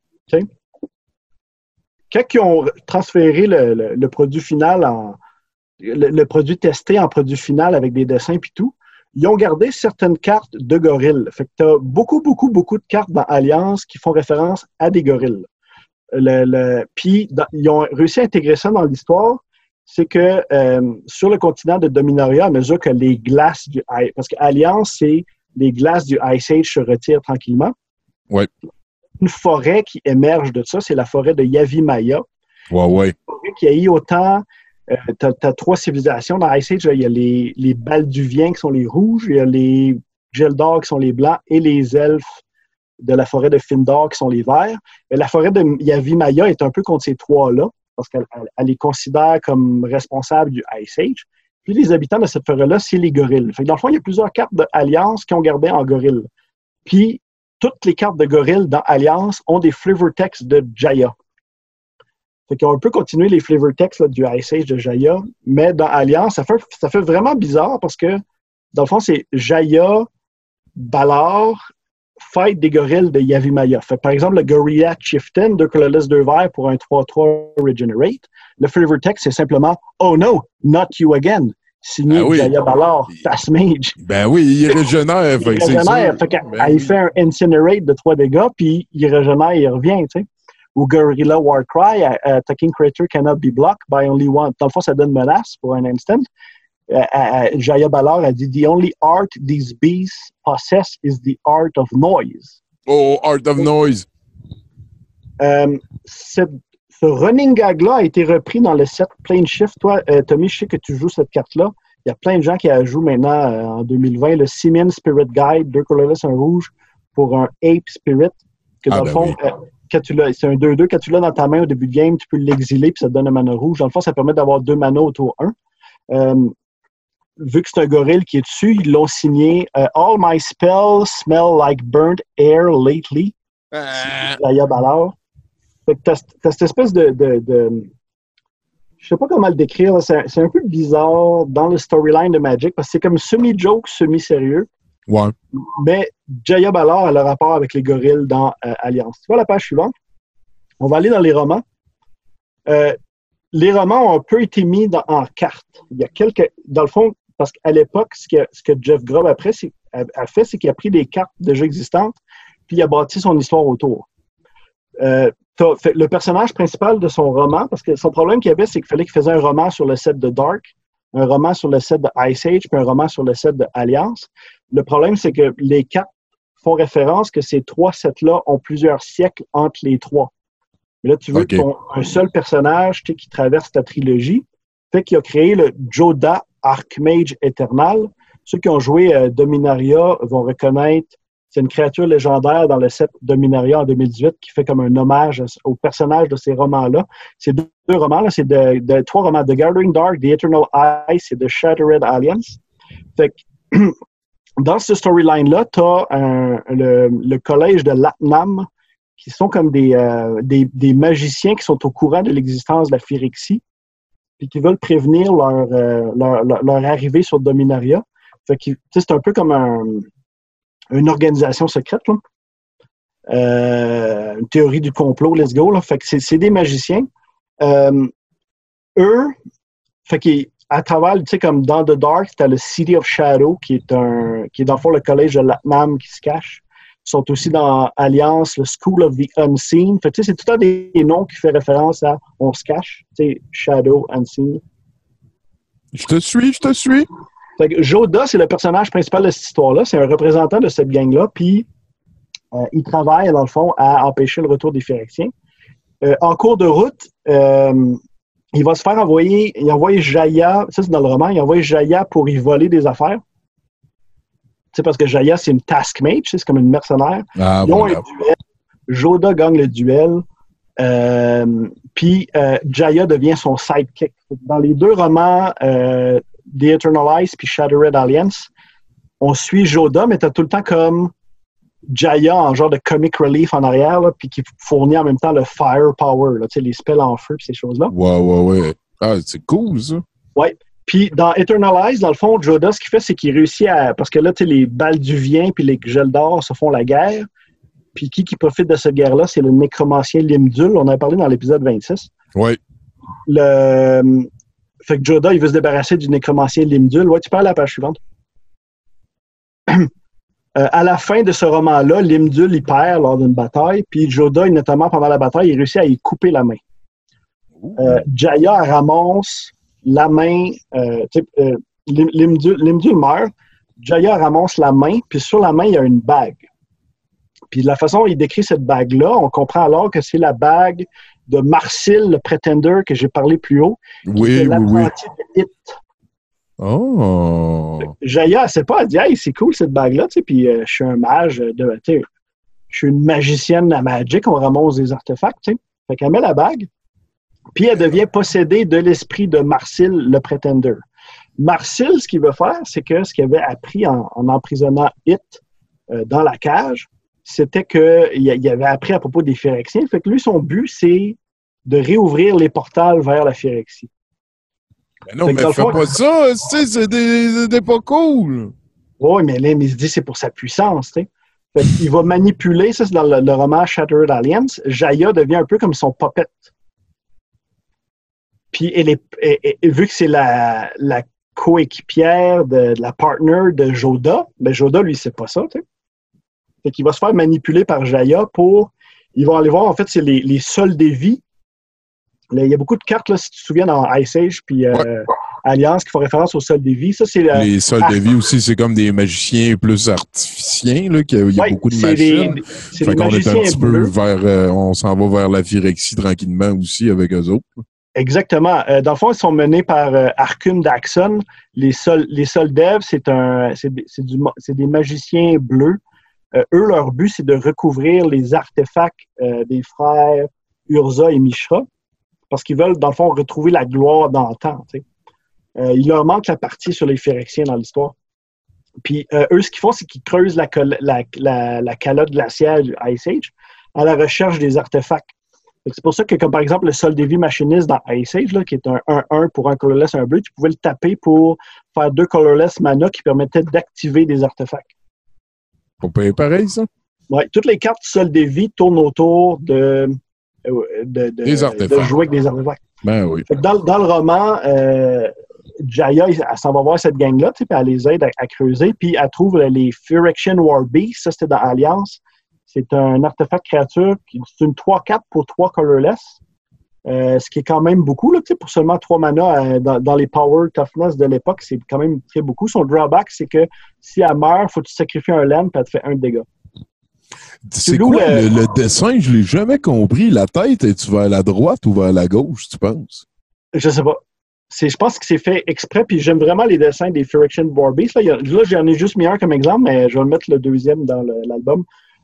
Quand ils ont transféré le produit final le produit testé en produit final avec des dessins et tout, ils ont gardé certaines cartes de gorilles. Fait que tu as beaucoup de cartes dans Alliance qui font référence à des gorilles. Puis, ils ont réussi à intégrer ça dans l'histoire. C'est que sur le continent de Dominaria, à mesure que les glaces du Ice... Parce qu'Alliance, c'est les glaces du Ice Age se retirent tranquillement. Oui. Une forêt qui émerge de ça, c'est la forêt de Yavimaya. Ouais. Une forêt qui a eu autant... tu as 3 civilisations dans Ice Age. Il y a les Balduviens qui sont les rouges, il y a les Gildor, qui sont les blancs, et les elfes de la forêt de Findor, qui sont les verts. Mais la forêt de Yavimaya est un peu contre ces trois-là, parce qu'elle les considère comme responsables du Ice Age. Puis les habitants de cette forêt-là, c'est les gorilles. Fait que dans le fond, il y a plusieurs cartes d'Alliance qui ont gardé en gorille. Puis toutes les cartes de gorilles dans Alliance ont des flavor texts de Jaya. Fait qu'ils ont un peu continué les flavor texts là, du Ice Age de Jaya, mais dans Alliance, ça fait vraiment bizarre parce que, dans le fond, c'est Jaya, Balar, fight des gorilles de Yavimaya. Fait, par exemple, le Gorilla Chieftain, 2 colorless, 2 verts pour un 3-3 Regenerate. Le flavor text, c'est simplement « Oh no, not you again ». Signé Jaya Balar, Fast Mage. Ben oui, il régénère. Il régénère. Fait qu'il fait un Incinerate de 3 dégâts, puis il régénère, il revient, tu sais. Ou Gorilla Warcry, attacking creature cannot be blocked by only one. Dans le fond, ça donne menace pour un instant. Jaya Balar a dit « The only art these beasts possess is the art of noise ». Oh, art of noise! Ce running gag-là a été repris dans le set Plane Shift. Toi, Tommy, je sais que tu joues cette carte-là. Il y a plein de gens qui la jouent maintenant en 2020. Le Simian Spirit Guide, 2 colorless, un rouge, pour un Ape Spirit. Que dans le fond, c'est un 2-2. Quand tu l'as dans ta main au début de game, tu peux l'exiler puis ça te donne un mana rouge. Dans le fond, ça permet d'avoir 2 mana au tour 1. Vu que c'est un gorille qui est dessus, ils l'ont signé All my spells smell like burnt air lately. Jaya Balar. Fait que t'as cette espèce de je sais pas comment le décrire, c'est un peu bizarre dans le storyline de Magic, parce que c'est comme semi-joke, semi-sérieux. Ouais. Mais Jaya Balar a le rapport avec les gorilles dans Alliance. Tu vois la page suivante? On va aller dans les romans. Les romans ont un peu été mis en cartes. Il y a quelques... Dans le fond, parce qu'à l'époque, ce que Jeff Grubb a fait, c'est qu'il a pris des cartes déjà existantes, puis il a bâti son histoire autour. Le personnage principal de son roman, parce que son problème qu'il avait, c'est qu'il fallait qu'il faisait un roman sur le set de Dark, un roman sur le set de Ice Age, puis un roman sur le set de Alliance. Le problème, c'est que les cartes font référence que ces 3 sets-là ont plusieurs siècles entre les 3. Mais là, tu veux un seul personnage qui traverse ta trilogie. Fait qu'il a créé le Joda Archmage Eternal. Ceux qui ont joué Dominaria vont reconnaître, c'est une créature légendaire dans le set Dominaria en 2018 qui fait comme un hommage au personnage de ces romans-là. Ces 2 romans-là, c'est 3 romans, The Gathering Dark, The Eternal Ice et The Shattered Alliance. Fait que dans ce storyline-là, tu as le collège de Latnam qui sont comme des magiciens qui sont au courant de l'existence de la phyrexie puis qui veulent prévenir leur arrivée sur Dominaria. Fait que c'est un peu comme une organisation secrète, là. Une théorie du complot, let's go. Là. Fait que c'est des magiciens. Eux, fait qu'à travers, tu sais, comme dans The Dark, tu as le City of Shadow, qui est dans le fond le collège de Latnam qui se cache. Ils sont aussi dans Alliance, le School of the Unseen. Fait que, c'est tout le temps des noms qui font référence à on se cache. Tu sais, Shadow, Unseen. Je te suis. Fait que Joda, c'est le personnage principal de cette histoire-là. C'est un représentant de cette gang-là. Puis, il travaille, dans le fond, à empêcher le retour des Phyrexiens. En cours de route, il va se faire envoyer... Il envoie Jaya... Ça, c'est dans le roman. Il envoie Jaya pour y voler des affaires. C'est parce que Jaya, c'est une task mage. C'est comme une mercenaire. Ils ont un duel. Joda gagne le duel. Puis, Jaya devient son sidekick. Dans les 2 romans... The Eternal Ice puis Shattered Alliance, on suit Joda, mais t'as tout le temps comme Jaya en genre de comic relief en arrière, là, puis qui fournit en même temps le firepower, les spells en feu et ces choses-là. Ouais. Ah, c'est cool, ça. Ouais. Puis dans Eternal Ice, dans le fond, Joda, ce qu'il fait, c'est qu'il réussit à... Parce que là, les Balduviens puis les Gildor se font la guerre. Puis qui profite de cette guerre-là, c'est le nécromancien Limdul. On en a parlé dans l'épisode 26. Ouais. Fait que Joda, il veut se débarrasser du nécromancien Limdul. Ouais, tu peux aller à la page suivante. À la fin de ce roman-là, Limdul, il perd lors d'une bataille, puis Joda, notamment pendant la bataille, il réussit à y couper la main. Jaya ramasse la main... Limdul meurt. Jaya ramasse la main, puis sur la main, il y a une bague. Puis de la façon dont il décrit cette bague-là, on comprend alors que c'est la bague de Marcil, le Pretender, que j'ai parlé plus haut. Oui. De It. Oh! Jaya, elle sait pas, elle dit « Hey, c'est cool cette bague-là, tu sais, puis je suis un mage, tu sais, je suis une magicienne à Magic, on ramasse des artefacts, tu sais. » Fait qu'elle met la bague, puis elle devient possédée de l'esprit de Marsil, le Pretender. Marsil, ce qu'il veut faire, c'est que ce qu'il avait appris en emprisonnant It dans la cage, c'était qu'il avait appris à propos des Phyrexiens. Fait que lui, son but, c'est de réouvrir les portals vers la Phyrexie. Mais non, mais fais pas ça, tu sais, c'est pas cool. Oui, mais là, il se dit c'est pour sa puissance, tu sais. Fait qu'il va manipuler, ça c'est dans le roman Shattered Alliance, Jaya devient un peu comme son puppet. Puis vu que c'est la coéquipière de la partner de Joda, ben Joda, lui, c'est pas ça, tu sais. Fait qu'il va se faire manipuler par Jaya pour... Ils vont aller voir, en fait, c'est les sols des vies. Là, il y a beaucoup de cartes, là, si tu te souviens, dans Ice Age puis Alliance qui font référence aux sols des vies. Ça, c'est les sols de vie aussi, c'est comme des magiciens plus artificiens, là, il y a beaucoup de machines. Fait qu'on est un petit peu vers... on s'en va vers la Phyrexie tranquillement aussi avec eux autres. Exactement. Dans le fond, ils sont menés par Arcum Daxon. Les Soldev, c'est des magiciens bleus. Eux, leur but, c'est de recouvrir les artefacts des frères Urza et Mishra, parce qu'ils veulent, dans le fond, retrouver la gloire d'antan. Il leur manque la partie sur les Phyrexiens dans l'histoire. Puis eux, ce qu'ils font, c'est qu'ils creusent la calotte glaciaire du Ice Age à la recherche des artefacts. C'est pour ça que, comme par exemple, le Sol Devi Machinist dans Ice Age, là, qui est un 1-1 pour un colorless, un bleu, tu pouvais le taper pour faire 2 colorless mana qui permettaient d'activer des artefacts. On peut pareil, ça? Oui, toutes les cartes Sol Devi tournent autour de jouer avec des artefacts. Ben oui. Dans le roman, Jaya, elle s'en va voir cette gang-là, puis elle les aide à creuser, puis elle trouve les Phyrexian War Beasts, ça c'était dans Alliance. C'est un artefact créature, c'est une 3-4 pour 3 colorless, ce qui est quand même beaucoup, là, pour seulement 3 mana dans les Power Toughness de l'époque, c'est quand même très beaucoup. Son drawback, c'est que si elle meurt, il faut que tu sacrifies un land, puis elle te fait 1 de dégâts. C'est quoi le dessin? Je ne l'ai jamais compris. La tête, es-tu vers la droite ou vers la gauche, tu penses? Je sais pas. Je pense que c'est fait exprès, puis j'aime vraiment les dessins des Phyrexian War Beasts. Là, j'en ai juste mis un comme exemple, mais je vais le mettre le deuxième dans l'album.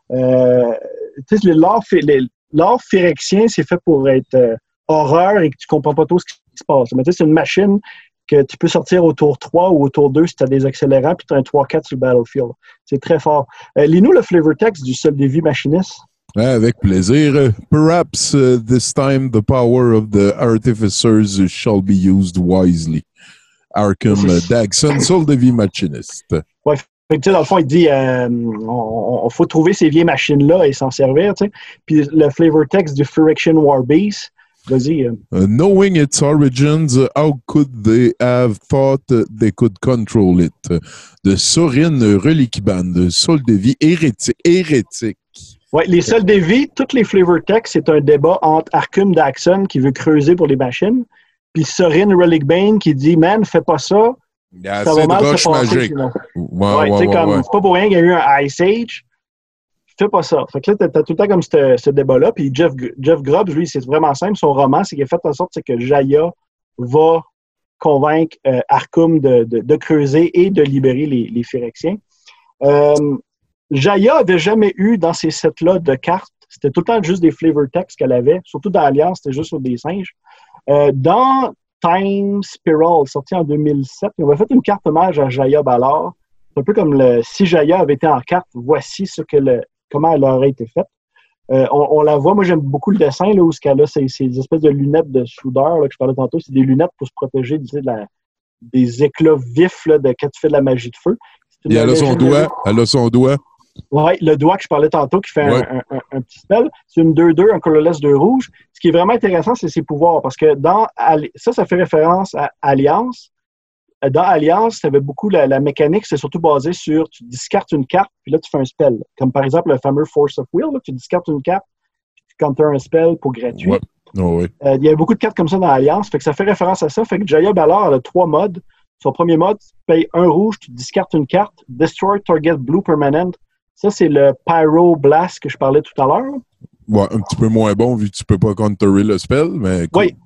L'art phyrexien, c'est fait pour être horreur et que tu comprends pas tout ce qui se passe. Mais c'est une machine que tu peux sortir au tour 3 ou au tour 2 si tu as des accélérants, puis tu as un 3-4 sur le battlefield. C'est très fort. Lis-nous le flavor text du Sol Devi Machinist. Avec plaisir. Perhaps this time the power of the artificers shall be used wisely. Arkham Daxon, Sol Devi Machinist. Ouais. Dans le fond, il dit on faut trouver ces vieilles machines-là et s'en servir. T'sais. Puis le flavor text du Phyrexian War Beast, vas-y. Knowing its origins, how could they have thought they could control it? De Sorin Reliquiban, de Sol Devi hérétique. Oui, les Sol Devi, toutes les flavor texts, c'est un débat entre Arcum Daxon qui veut creuser pour les machines, puis Sorin Reliquiban qui dit man, fais pas ça. Il y a assez de roches magiques. C'est pas pour rien qu'il y a eu un Ice Age. Fais pas ça. Fait que là, t'as tout le temps comme ce débat-là. Puis Jeff Grubbs, lui, c'est vraiment simple. Son roman, c'est qu'il a fait en sorte que Jaya va convaincre Arkham de creuser et de libérer les Phyrexiens. Jaya avait jamais eu dans ces sets-là de cartes. C'était tout le temps juste des flavor texts qu'elle avait. Surtout dans Alliance, c'était juste sur des singes. Dans Time Spiral, sorti en 2007. On avait fait une carte hommage à Jaya Ballard. C'est un peu comme si Jaya avait été en carte, voici comment elle aurait été faite. On la voit, moi j'aime beaucoup le dessin, là, où elle a ces espèces de lunettes de soudeur là, que je parlais tantôt. C'est des lunettes pour se protéger des éclats vifs là, quand tu fais de la magie de feu. Et elle a son doigt. Oui, le doigt que je parlais tantôt qui fait un petit spell. C'est une 2-2, un colorless 2 rouge. Ce qui est vraiment intéressant, c'est ses pouvoirs. Parce que ça fait référence à Alliance. Dans Alliance, tu avais beaucoup la mécanique, c'est surtout basé sur tu discartes une carte, puis là, tu fais un spell. Comme par exemple le fameux Force of Will, là, tu discartes une carte, puis tu counter un spell pour gratuit. Ouais. Oh, oui. Il y a beaucoup de cartes comme ça dans Alliance, fait que ça fait référence à ça. Fait que Jaya Ballard a 3 modes. Son premier mode, tu payes 1 rouge, tu discartes une carte, Destroy Target Blue Permanent. Ça, c'est le Pyro Blast que je parlais tout à l'heure. Ouais, un petit peu moins bon vu que tu peux pas counterer le spell, mais cool. Oui,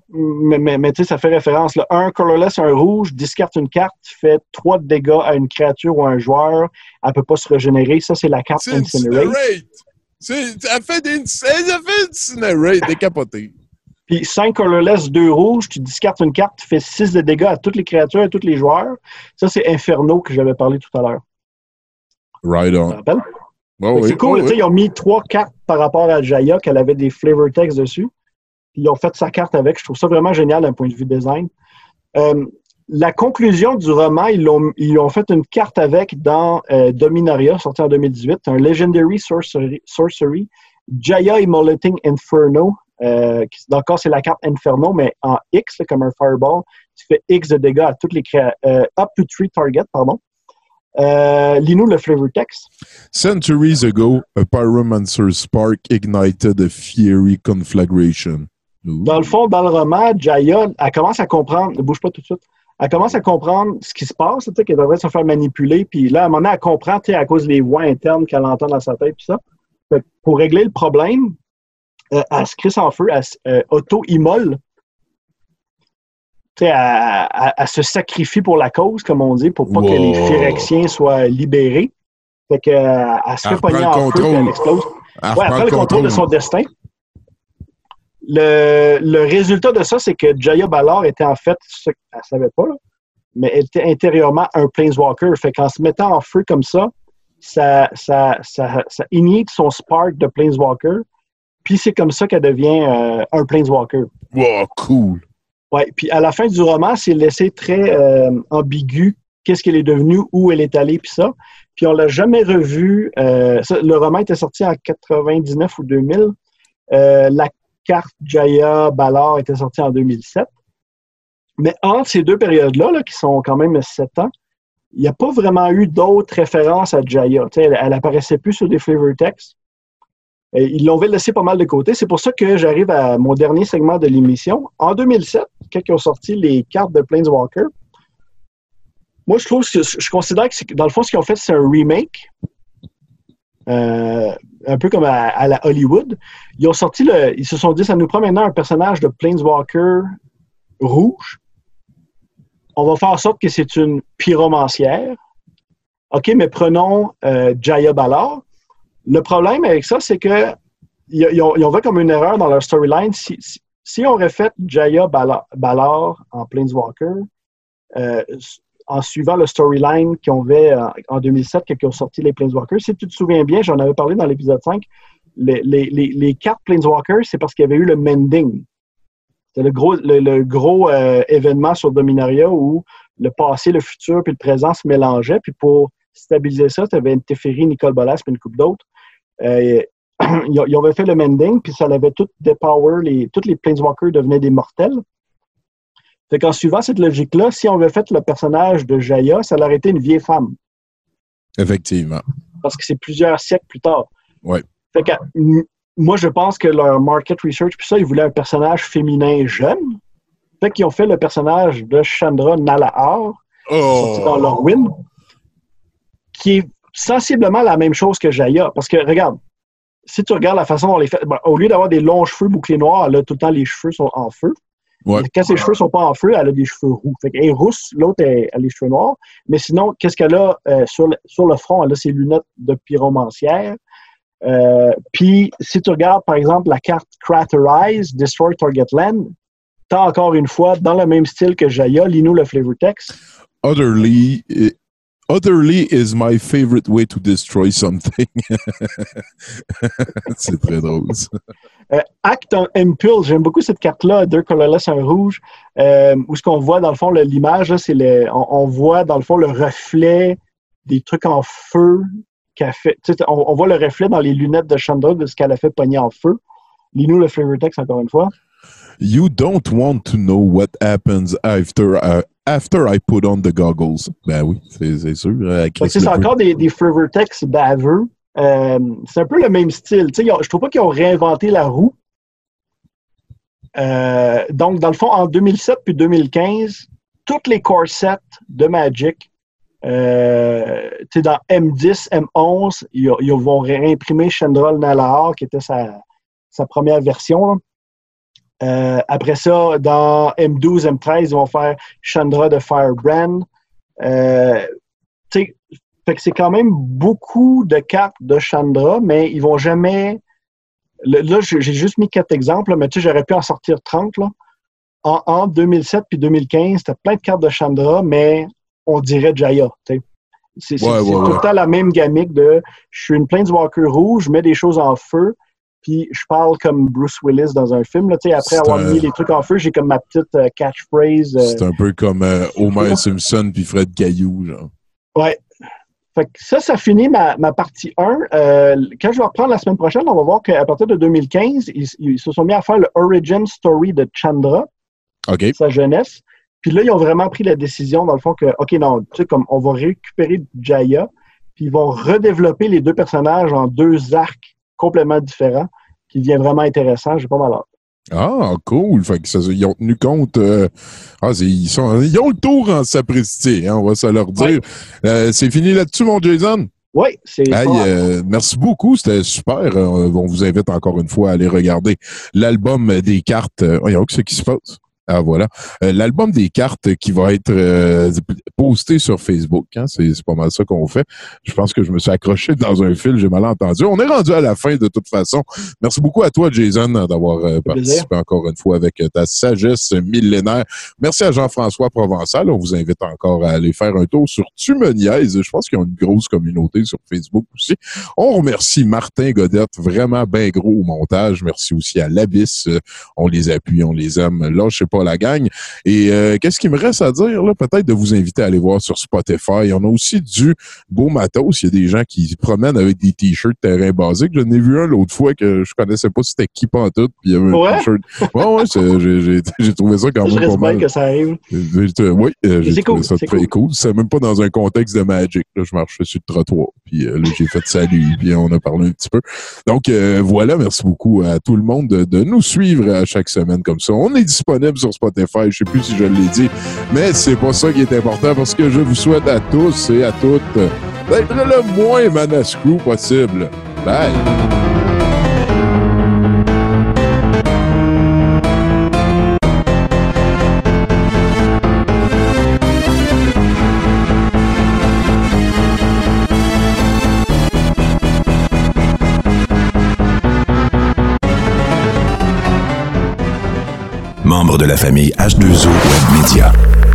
Mais tu sais, ça fait référence. Là. Un colorless, un rouge, discarte une carte, fait 3 de dégâts à une créature ou à un joueur. Elle ne peut pas se régénérer. Ça, c'est la carte Incinerate. Elle fait Incinerate, décapoté. Puis 5 colorless, 2 rouges, tu discartes une carte, tu fais 6 de dégâts à toutes les créatures et à tous les joueurs. Ça, c'est Inferno que j'avais parlé tout à l'heure. Right on. Tu te rappelles? Oh, oui, c'est cool. Ils ont mis 3 cartes par rapport à Jaya, qu'elle avait des flavor text dessus. Puis ils ont fait sa carte avec. Je trouve ça vraiment génial d'un point de vue design. La conclusion du roman, ils ont fait une carte avec dans Dominaria, sorti en 2018. Un Legendary Sorcery Jaya Immolating Inferno. Encore, c'est la carte Inferno, mais en X, là, comme un Fireball. Tu fais X de dégâts à toutes les up to 3 targets, pardon. Lis-nous le flavor text. Centuries ago, a pyromancer's spark ignited a fiery conflagration. Ooh. Dans le fond, dans le roman, Jaya, elle commence à comprendre, ne bouge pas tout de suite, elle commence à comprendre ce qui se passe, tu sais, qu'elle devrait se faire manipuler, puis là, à un moment donné, elle comprend, tu sais, à cause des voix internes qu'elle entend dans sa tête, puis ça. Fait, pour régler le problème, elle se crisse en feu, elle auto-immole. Tu sais, elle se sacrifie pour la cause, comme on dit, pour pas que les Phyrexiens soient libérés. Fait que, elle se fait pogner en feu, puis elle explose. Elle prend le contrôle de son destin. Le résultat de ça, c'est que Jaya Ballard était en fait, elle ne savait pas, là, mais elle était intérieurement un Planeswalker. Fait qu'en se mettant en feu comme ça ignite son spark de Planeswalker. Puis c'est comme ça qu'elle devient un Planeswalker. Wow, cool! Ouais, puis à la fin du roman, c'est laissé très ambigu. Qu'est-ce qu'elle est devenue, où elle est allée, puis ça. Puis on l'a jamais revu. Le roman était sorti en 99 ou 2000. La carte Jaya Ballard était sortie en 2007. Mais entre ces deux périodes-là, là, qui sont quand même 7 ans, il n'y a pas vraiment eu d'autres références à Jaya. Elle apparaissait plus sur des flavor texts. Ils l'ont laissé pas mal de côté. C'est pour ça que j'arrive à mon dernier segment de l'émission. En 2007, quand ils ont sorti les cartes de Planeswalker, moi, je considère que, dans le fond, ce qu'ils ont fait, c'est un remake. Un peu comme à la Hollywood. Ils se sont dit, ça nous prend maintenant un personnage de Planeswalker rouge. On va faire en sorte que c'est une pyromancière. OK, mais prenons Jaya Ballard. Le problème avec ça, c'est que ils ont fait comme une erreur dans leur storyline. Si on refait Jaya Ballard en Planeswalker, en suivant le storyline qu'ils ont fait en 2007, quand ils ont sorti les Planeswalkers. Si tu te souviens bien, j'en avais parlé dans l'épisode 5, les cartes Planeswalkers, c'est parce qu'il y avait eu le Mending. C'est le gros événement sur Dominaria où le passé, le futur puis le présent se mélangeaient. Puis pour stabiliser ça, tu avais une Teferi, Nicole Bolas puis une couple d'autres. Ils avaient fait le Mending, puis ça avait tout dépower, tous les Planeswalkers devenaient des mortels. Fait qu'en suivant cette logique-là, si on avait fait le personnage de Jaya, ça aurait été une vieille femme. Effectivement. Parce que c'est plusieurs siècles plus tard. Oui. Fait que moi, je pense que leur market research, puis ça, ils voulaient un personnage féminin jeune. Fait qu'ils ont fait le personnage de Chandra Nalaar, sorti dans Lorwyn, qui est sensiblement la même chose que Jaya. Parce que, regarde, si tu regardes la façon dont elle est faite, au lieu d'avoir des longs cheveux bouclés noirs, elle a tout le temps les cheveux sont en feu. Ouais. Quand ses cheveux sont pas en feu, elle a des cheveux roux. Fait qu'elle est rousse, l'autre a les cheveux noirs. Mais sinon, qu'est-ce qu'elle a sur le front? Elle a ses lunettes de pyromancière. Puis, si tu regardes, par exemple, la carte Craterize, Destroy Target Land, t'as encore une fois, dans le même style que Jaya, lis-nous le flavor text. Utterly is my favorite way to destroy something. C'est très drôle, ça. Act on Impulse, j'aime beaucoup cette carte-là, 2 colorless, 1 rouge, où ce qu'on voit, dans le fond, l'image, là, c'est on voit, dans le fond, le reflet des trucs en feu qu'elle fait. On voit le reflet dans les lunettes de Chandra de ce qu'elle a fait pogner en feu. Lis-nous le flavor text, encore une fois. You don't want to know what happens after I put on the goggles. Ben oui, c'est sûr. C'est encore des flavor texts baveux. C'est un peu le même style. Je trouve pas qu'ils ont réinventé la roue. Donc, dans le fond, en 2007 puis 2015, toutes les core sets de Magic, dans M10, M11, ils vont réimprimer Chandra Nalaar, qui était sa première version. Là. Après ça, dans M12, M13, ils vont faire Chandra de Firebrand. Fait que c'est quand même beaucoup de cartes de Chandra, mais ils vont jamais... Là, j'ai juste mis 4 exemples, mais j'aurais pu en sortir 30. Là. En 2007 puis 2015, c'était plein de cartes de Chandra, mais on dirait Jaya. C'est tout le temps la même gamique de je suis une Planeswalker rouge, je mets des choses en feu, puis je parle comme Bruce Willis dans un film. Là, après avoir mis les trucs en feu, j'ai comme ma petite catchphrase. C'est un peu comme Homer Simpson puis Fred Caillou. Genre. Ouais. Fait que ça finit ma partie 1. Quand je vais reprendre la semaine prochaine, on va voir qu'à partir de 2015, ils se sont mis à faire le origin story de Chandra, sa jeunesse. Puis là, ils ont vraiment pris la décision, dans le fond, que, OK, non, tu sais, comme on va récupérer Jaya, puis ils vont redévelopper les 2 personnages en 2 arcs complètement différents, qui devient vraiment intéressant. J'ai pas mal hâte. Ah, cool. Fait que ils ont tenu compte. Ils ont le tour en sapristi, on va se leur dire. Ouais. C'est fini là-dessus, mon Jason? Oui, c'est merci beaucoup, c'était super. On vous invite encore une fois à aller regarder l'album des cartes. Voyons, qu'est-ce qui se passe? Ah, voilà. L'album des cartes qui va être posté sur Facebook. Hein? C'est pas mal ça qu'on fait. Je pense que je me suis accroché dans un fil, j'ai mal entendu. On est rendu à la fin de toute façon. Merci beaucoup à toi, Jason, d'avoir participé encore une fois avec ta sagesse millénaire. Merci à Jean-François Provençal. On vous invite encore à aller faire un tour sur Tu me niaises. Je pense qu'ils ont une grosse communauté sur Facebook aussi. On remercie Martin Godette, vraiment bien gros au montage. Merci aussi à l'Abysse. On les appuie, on les aime. Là, je sais pas la gang. Et qu'est-ce qu'il me reste à dire, là? Peut-être de vous inviter à aller voir sur Spotify. On a aussi du beau matos. Il y a des gens qui se promènent avec des t-shirts terrain basique. J'en ai vu un l'autre fois que je connaissais pas c'était qui pantoute, puis il y avait un t-shirt. J'ai trouvé ça quand même pas mal. Que ça arrive. Oui, j'ai trouvé ça très cool. C'est même pas dans un contexte de Magic. Là, je marchais sur le trottoir, puis là, j'ai fait salut, puis on a parlé un petit peu. Donc, voilà, merci beaucoup à tout le monde de nous suivre à chaque semaine comme ça. On est disponible sur Spotify, je sais plus si je l'ai dit, mais c'est pas ça qui est important parce que je vous souhaite à tous et à toutes d'être le moins manascrew possible. Bye! Membre de la famille H2O Web Media.